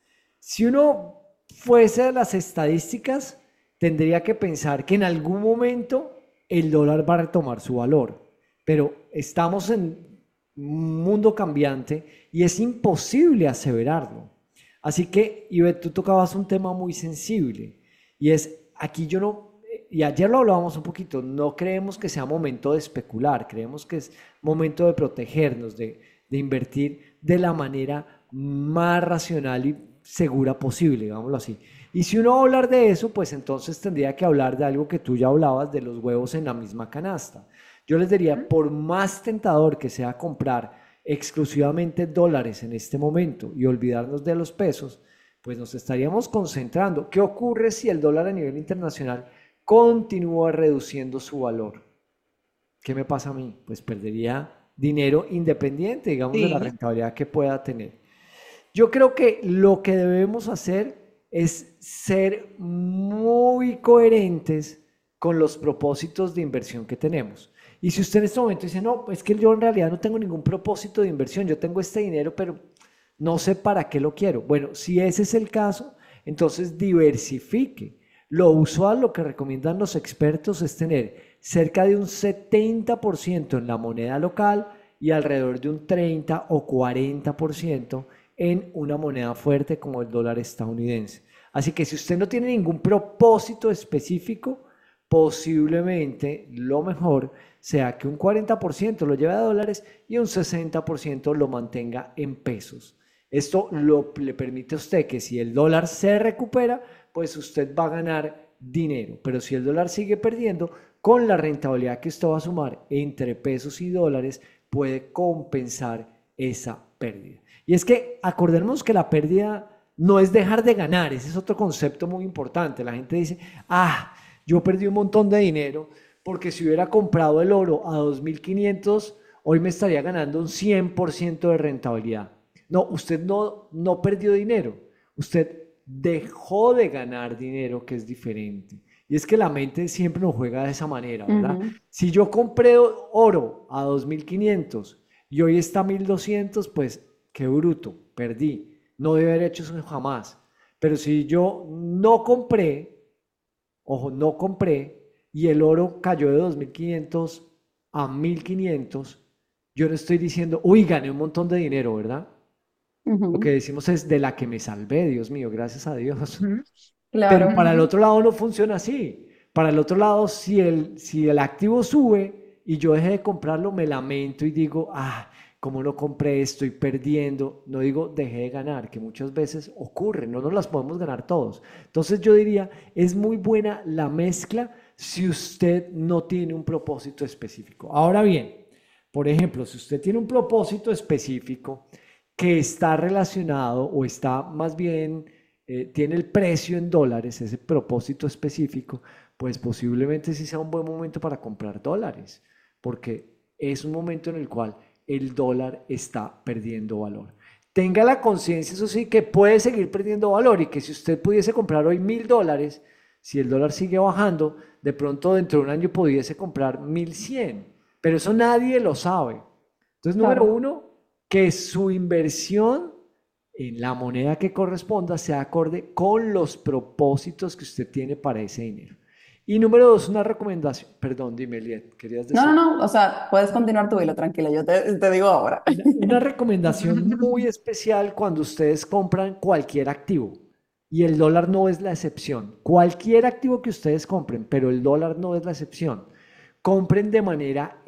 Si uno fuese a las estadísticas, tendría que pensar que en algún momento el dólar va a retomar su valor. Pero estamos en un mundo cambiante y es imposible aseverarlo. Así que, Ivette, tú tocabas un tema muy sensible y es, aquí yo no, y ayer lo hablábamos un poquito, no creemos que sea momento de especular, creemos que es momento de protegernos, de invertir de la manera más racional y segura posible, digámoslo así. Y si uno va a hablar de eso, pues entonces tendría que hablar de algo que tú ya hablabas, de los huevos en la misma canasta. Yo les diría, por más tentador que sea comprar exclusivamente dólares en este momento y olvidarnos de los pesos, pues nos estaríamos concentrando. ¿Qué ocurre si el dólar a nivel internacional continúa reduciendo su valor? ¿Qué me pasa a mí? Pues perdería dinero independiente, digamos, de la Sí. rentabilidad que pueda tener. Yo creo que lo que debemos hacer es ser muy coherentes con los propósitos de inversión que tenemos. Y si usted en este momento dice, no, es que yo en realidad no tengo ningún propósito de inversión, yo tengo este dinero, pero no sé para qué lo quiero. Bueno, si ese es el caso, entonces diversifique. Lo usual, lo que recomiendan los expertos es tener cerca de un 70% en la moneda local y alrededor de un 30 o 40% en una moneda fuerte como el dólar estadounidense. Así que si usted no tiene ningún propósito específico, posiblemente lo mejor sea que un 40% lo lleve a dólares y un 60% lo mantenga en pesos. Esto le permite a usted que si el dólar se recupera, pues usted va a ganar dinero. Pero si el dólar sigue perdiendo, con la rentabilidad que usted va a sumar entre pesos y dólares, puede compensar esa pérdida. Y es que acordémonos que la pérdida no es dejar de ganar, ese es otro concepto muy importante. La gente dice, yo perdí un montón de dinero porque si hubiera comprado el oro a 2.500, hoy me estaría ganando un 100% de rentabilidad. No, usted no perdió dinero, usted dejó de ganar dinero, que es diferente. Y es que la mente siempre nos juega de esa manera, ¿verdad? Si yo compré oro a 2.500 y hoy está a 1.200, pues qué bruto, perdí. No debe haber hecho eso jamás. Pero si yo no compré, no compré, y el oro cayó de 2.500 a 1.500, yo no estoy diciendo, gané un montón de dinero, ¿verdad? Lo que decimos es de la que me salvé, Dios mío, gracias a Dios. Claro. Pero para el otro lado no funciona así. Para el otro lado, si el activo sube y yo dejé de comprarlo, me lamento y digo, ¿cómo no compré? Estoy perdiendo. No digo dejé de ganar, que muchas veces ocurre, no nos las podemos ganar todos. Entonces yo diría, es muy buena la mezcla si usted no tiene un propósito específico. Ahora bien, por ejemplo, si usted tiene un propósito específico que está relacionado o está más bien, tiene el precio en dólares, ese propósito específico, pues posiblemente sí sea un buen momento para comprar dólares, porque es un momento en el cual el dólar está perdiendo valor. Tenga la conciencia, eso sí, que puede seguir perdiendo valor y que si usted pudiese comprar hoy $1.000, si el dólar sigue bajando, de pronto dentro de un año pudiese comprar 1.100, pero eso nadie lo sabe. Entonces, número uno, que su inversión en la moneda que corresponda sea acorde con los propósitos que usted tiene para ese dinero. Y número dos, una recomendación. Perdón, dime, Liet, ¿querías decir? No, o sea, puedes continuar tu hilo, tranquila, yo te digo ahora. Una recomendación muy especial cuando ustedes compran cualquier activo, y el dólar no es la excepción. Cualquier activo que ustedes compren, pero el dólar no es la excepción. Compren de manera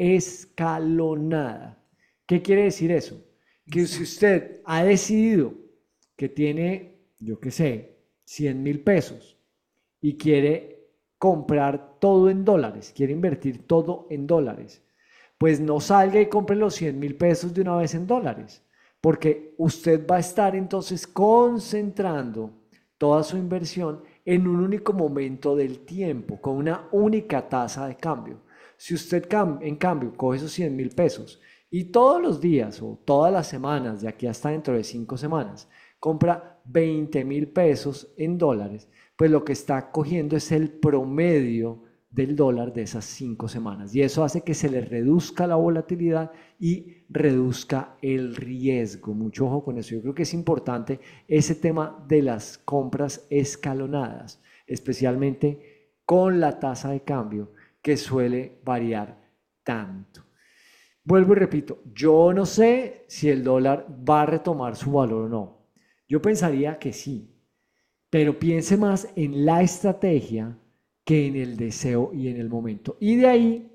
escalonada. ¿Qué quiere decir eso? Que si usted ha decidido que tiene, yo qué sé, 100,000 pesos y quiere comprar todo en dólares, quiere invertir todo en dólares, pues no salga y compre los 100,000 pesos de una vez en dólares, porque usted va a estar entonces concentrando toda su inversión en un único momento del tiempo, con una única tasa de cambio. Si usted en cambio coge esos 100,000 pesos y todos los días o todas las semanas, de aquí hasta dentro de 5 semanas, compra 20,000 pesos en dólares, pues lo que está cogiendo es el promedio del dólar de esas 5 semanas. Y eso hace que se le reduzca la volatilidad y reduzca el riesgo. Mucho ojo con eso. Yo creo que es importante ese tema de las compras escalonadas, especialmente con la tasa de cambio que suele variar tanto. Vuelvo y repito, yo no sé si el dólar va a retomar su valor o no. Yo pensaría que sí, pero piense más en la estrategia que en el deseo y en el momento. Y de ahí,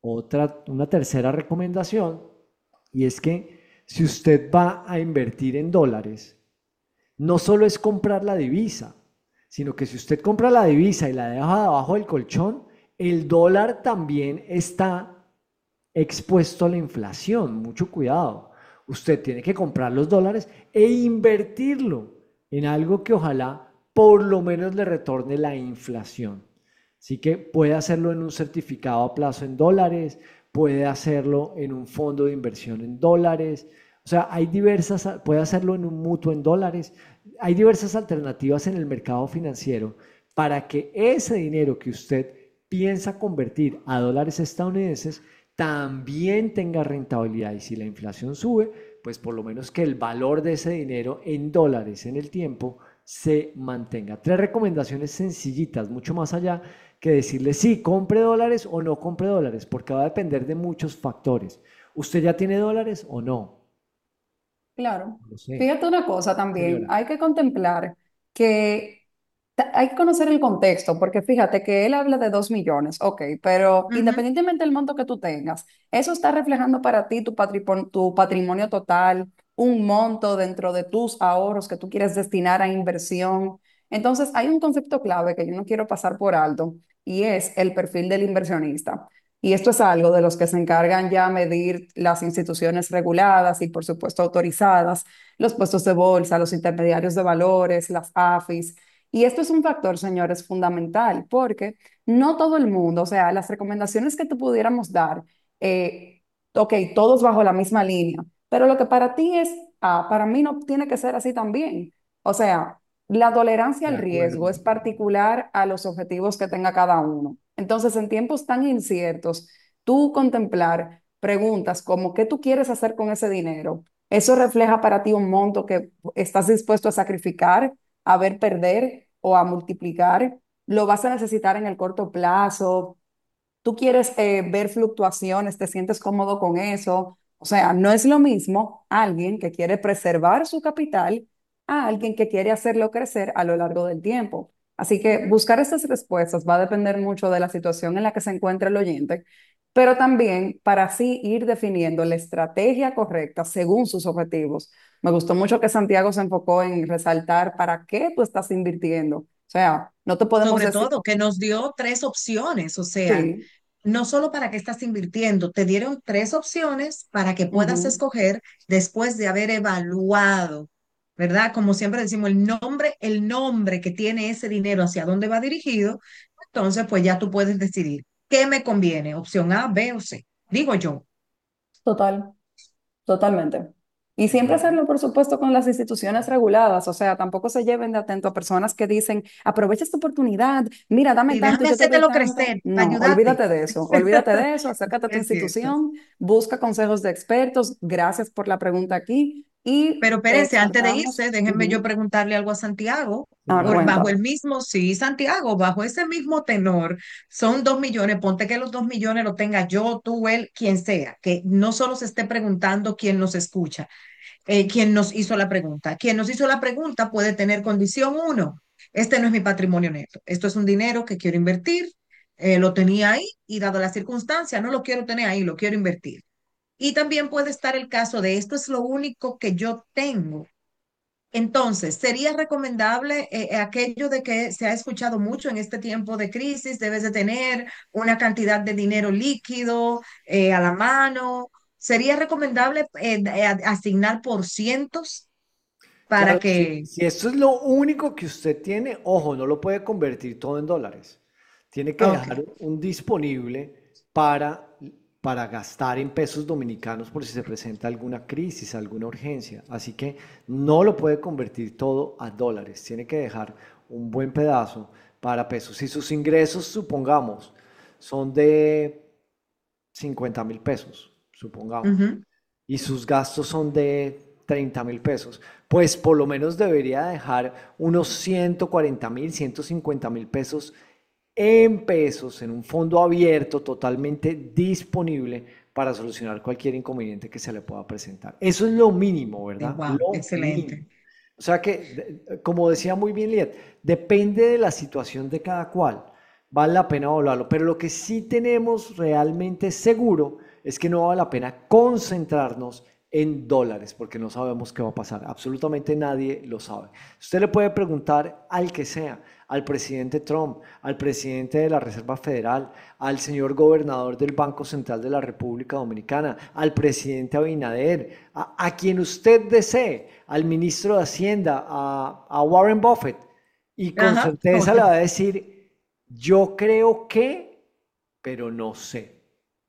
una tercera recomendación, y es que si usted va a invertir en dólares, no solo es comprar la divisa, sino que si usted compra la divisa y la deja debajo del colchón, el dólar también está expuesto a la inflación. Mucho cuidado. Usted tiene que comprar los dólares e invertirlo en algo que ojalá por lo menos le retorne la inflación. Así que puede hacerlo en un certificado a plazo en dólares, puede hacerlo en un fondo de inversión en dólares, o sea, puede hacerlo en un mutuo en dólares. Hay diversas alternativas en el mercado financiero para que ese dinero que usted piensa convertir a dólares estadounidenses también tenga rentabilidad. Y si la inflación sube, pues por lo menos que el valor de ese dinero en dólares en el tiempo se mantenga. 3 recomendaciones sencillitas, mucho más allá que decirle sí, compre dólares o no compre dólares, porque va a depender de muchos factores. ¿Usted ya tiene dólares o no? Claro. No sé, Fíjate una cosa también, señora. hay que contemplar que hay que conocer el contexto, porque fíjate que él habla de 2 millones, ok, pero Ujú. independientemente del monto que tú tengas, eso está reflejando para ti tu patrimonio total, un monto dentro de tus ahorros que tú quieres destinar a inversión. Entonces, hay un concepto clave que yo no quiero pasar por alto y es el perfil del inversionista. Y esto es algo de los que se encargan ya a medir las instituciones reguladas y, por supuesto, autorizadas, los puestos de bolsa, los intermediarios de valores, las AFIs. Y esto es un factor, señores, fundamental, porque no todo el mundo, o sea, las recomendaciones que te pudiéramos dar, eh, ok, todos bajo la misma línea, pero lo que para ti es A, para mí no tiene que ser así también. O sea, la tolerancia De al riesgo acuerdo. es particular a los objetivos que tenga cada uno. Entonces, en tiempos tan inciertos, tú contemplar preguntas como ¿qué tú quieres hacer con ese dinero? Eso refleja para ti un monto que estás dispuesto a sacrificar, a ver perder o a multiplicar. Lo vas a necesitar en el corto plazo. Tú quieres ver fluctuaciones, te sientes cómodo con eso. O sea, no es lo mismo alguien que quiere preservar su capital a alguien que quiere hacerlo crecer a lo largo del tiempo. Así que buscar estas respuestas va a depender mucho de la situación en la que se encuentra el oyente, pero también para así ir definiendo la estrategia correcta según sus objetivos. Me gustó mucho que Santiago se enfocó en resaltar para qué tú estás invirtiendo. O sea, no te podemos Sobre decir, todo que nos dio tres opciones, o sea, sí. no solo para qué estás invirtiendo, te dieron tres opciones para que puedas Ujú. escoger después de haber evaluado, ¿verdad? Como siempre decimos, el nombre que tiene ese dinero, hacia dónde va dirigido, entonces pues ya tú puedes decidir qué me conviene, opción A, B o C, digo yo. Total, totalmente. Y siempre Bueno, hacerlo, por supuesto, con las instituciones reguladas. O sea, tampoco se lleven de atento a personas que dicen, aprovecha esta oportunidad, mira, dame Y tanto y déjame yo te doy hacértelo tanto. crecer, No, ayúdate. olvídate de eso, acércate a tu Es cierto. institución, busca consejos de expertos. Gracias por la pregunta aquí y Pero te espérense, antes de exhortamos. irse, déjenme yo Ujú. preguntarle algo a Santiago. Bajo Cuenta. el mismo, sí, Santiago, bajo ese mismo tenor, son 2 millones. Ponte que los 2 millones lo tenga yo, tú, él, quien sea, que no solo se esté preguntando quién nos escucha, quién nos hizo la pregunta. Quien nos hizo la pregunta puede tener condición uno. Este no es mi patrimonio neto. Esto es un dinero que quiero invertir. Lo tenía ahí y dado la circunstancia, no lo quiero tener ahí, lo quiero invertir. Y también puede estar el caso de esto es lo único que yo tengo. Entonces, sería recomendable aquello de que se ha escuchado mucho en este tiempo de crisis, debes de tener una cantidad de dinero líquido a la mano. Sería recomendable asignar por cientos para claro, si, que, si esto es lo único que usted tiene, ojo, no lo puede convertir todo en dólares. Tiene que ok, dejar un disponible para, para gastar en pesos dominicanos por si se presenta alguna crisis, alguna urgencia. Así que no lo puede convertir todo a dólares. Tiene que dejar un buen pedazo para pesos. Si sus ingresos, supongamos, son de 50.000 pesos, supongamos, ujú, y sus gastos son de 30.000 pesos, pues por lo menos debería dejar unos 140.000, 150.000 pesos en pesos, en un fondo abierto totalmente disponible para solucionar cualquier inconveniente que se le pueda presentar. Eso es lo mínimo, ¿verdad? wow, Lo mínimo. excelente. O sea que, como decía muy bien Liet, depende de la situación de cada cual. Vale la pena hablarlo, pero lo que sí tenemos realmente seguro es que no vale la pena concentrarnos en dólares, porque no sabemos qué va a pasar. Absolutamente nadie lo sabe. Usted le puede preguntar al que sea, al presidente Trump, al presidente de la Reserva Federal, al señor gobernador del Banco Central de la República Dominicana, al presidente Abinader, a quien usted desee, al ministro de Hacienda, a Warren Buffett, y con Ajá, certeza le ok, va a decir, yo creo que, pero no sé.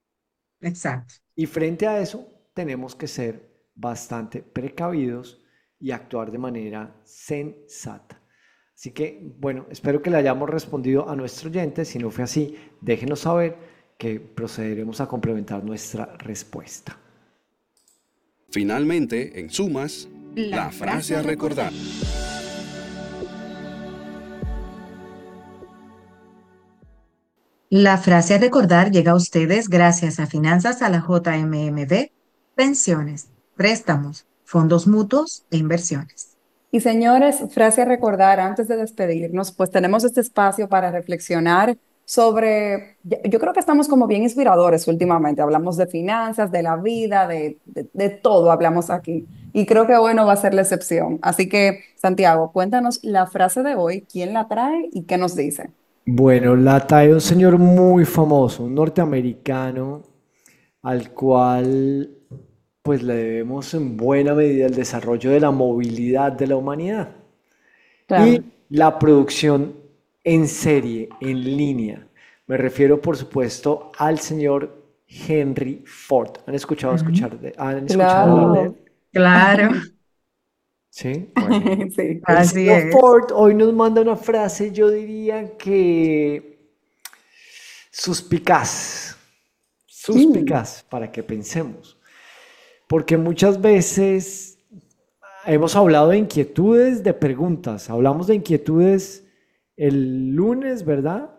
exacto. Y frente a eso, tenemos que ser bastante precavidos y actuar de manera sensata. Así que, bueno, espero que le hayamos respondido a nuestro oyente. Si no fue así, déjenos saber que procederemos a complementar nuestra respuesta. Finalmente, en sumas, la frase a recordar. La frase a recordar llega a ustedes gracias a Finanzas a la JMMB, pensiones, préstamos, fondos mutuos e inversiones. Y señores, frase a recordar antes de despedirnos, pues tenemos este espacio para reflexionar sobre, yo creo que estamos como bien inspiradores últimamente, hablamos de finanzas, de la vida, de todo hablamos aquí. Y creo que hoy no va a ser la excepción. Así que, Santiago, cuéntanos la frase de hoy, quién la trae y qué nos dice. Bueno, la trae un señor muy famoso, un norteamericano, al cual pues le debemos en buena medida el desarrollo de la movilidad de la humanidad Claro. y la producción en serie, en línea. Me refiero, por supuesto, al señor Henry Ford. ¿Han escuchado hablar de Claro. él? Claro, Sí, bueno. Sí. El así señor es. Ford hoy nos manda una frase, yo diría que suspicaz, para que pensemos. Porque muchas veces hemos hablado de inquietudes, de preguntas. Hablamos de inquietudes el lunes, ¿verdad?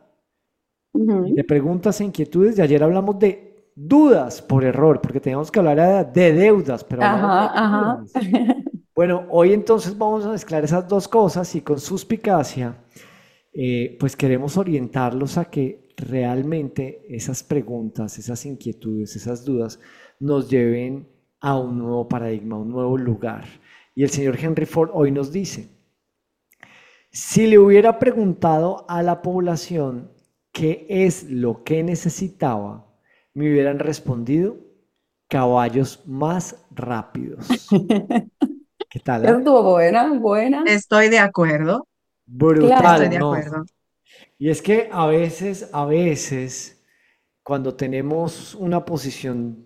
Y de preguntas e inquietudes. Y ayer hablamos de dudas por error, porque teníamos que hablar de deudas, pero hablamos de Ajá. dudas. Bueno, hoy entonces vamos a mezclar esas dos cosas y con suspicacia, pues queremos orientarlos a que realmente esas preguntas, esas inquietudes, esas dudas nos lleven a un nuevo paradigma, a un nuevo lugar. Y el señor Henry Ford hoy nos dice, si le hubiera preguntado a la población qué es lo que necesitaba, me hubieran respondido caballos más rápidos. ¿Qué tal? Eso estuvo buena. Estoy de acuerdo. Brutal, Estoy de ¿no? acuerdo. Y es que a veces, cuando tenemos una posición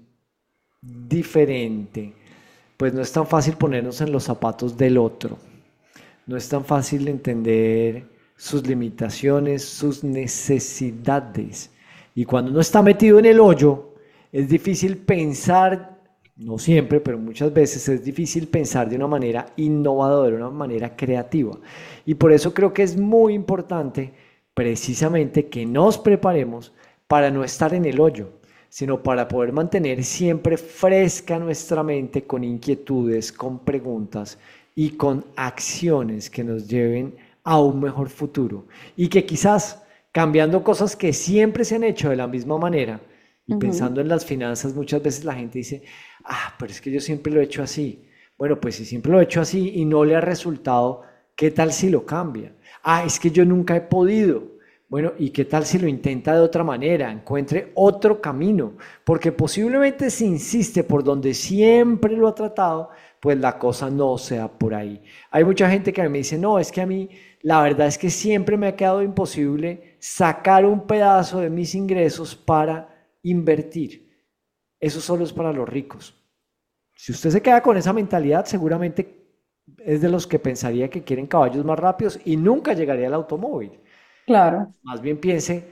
diferente, pues no es tan fácil ponernos en los zapatos del otro. No es tan fácil entender sus limitaciones, sus necesidades. Y cuando uno está metido en el hoyo, es difícil pensar, no siempre, pero muchas veces es difícil pensar de una manera innovadora, de una manera creativa. Y por eso creo que es muy importante precisamente que nos preparemos para no estar en el hoyo, sino para poder mantener siempre fresca nuestra mente con inquietudes, con preguntas y con acciones que nos lleven a un mejor futuro. Y que quizás cambiando cosas que siempre se han hecho de la misma manera y pensando en las finanzas, muchas veces la gente dice, pero es que yo siempre lo he hecho así. Bueno, pues si siempre lo he hecho así y no le ha resultado, ¿qué tal si lo cambia? Es que yo nunca he podido. Bueno, ¿y qué tal si lo intenta de otra manera? Encuentre otro camino, porque posiblemente si insiste por donde siempre lo ha tratado, pues la cosa no sea por ahí. Hay mucha gente que me dice, no, es que a mí la verdad es que siempre me ha quedado imposible sacar un pedazo de mis ingresos para invertir. Eso solo es para los ricos. Si usted se queda con esa mentalidad, seguramente es de los que pensaría que quieren caballos más rápidos y nunca llegaría al automóvil. Claro. Más bien piense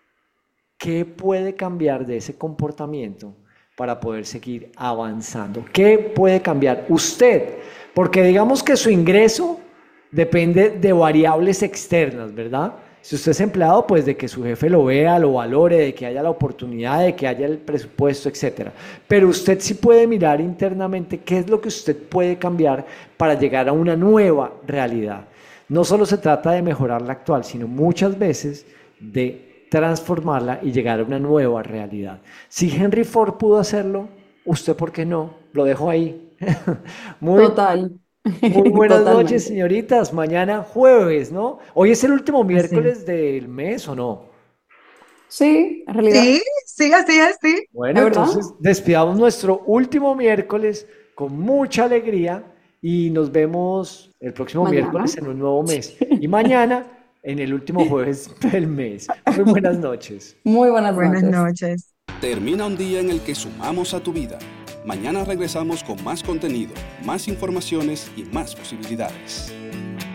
qué puede cambiar de ese comportamiento para poder seguir avanzando. ¿Qué puede cambiar usted? Porque digamos que su ingreso depende de variables externas, ¿verdad? Si usted es empleado, pues de que su jefe lo vea, lo valore, de que haya la oportunidad, de que haya el presupuesto, etc. Pero usted sí puede mirar internamente qué es lo que usted puede cambiar para llegar a una nueva realidad. No solo se trata de mejorar la actual, sino muchas veces de transformarla y llegar a una nueva realidad. Si Henry Ford pudo hacerlo, ¿usted por qué no? Lo dejo ahí. Total. Muy buenas Totalmente. noches, señoritas. Mañana jueves, ¿no? Hoy es el último miércoles del mes, ¿o no? Sí, en realidad. Sí, así es, sí. Bueno, ¿Es verdad? entonces despidamos nuestro último miércoles con mucha alegría y nos vemos el próximo Mañana. miércoles en un nuevo mes. Y mañana en el último jueves del mes. Muy buenas noches. Muy buenas Buenas noches. noches. Termina un día en el que sumamos a tu vida. Mañana regresamos con más contenido, más informaciones y más posibilidades.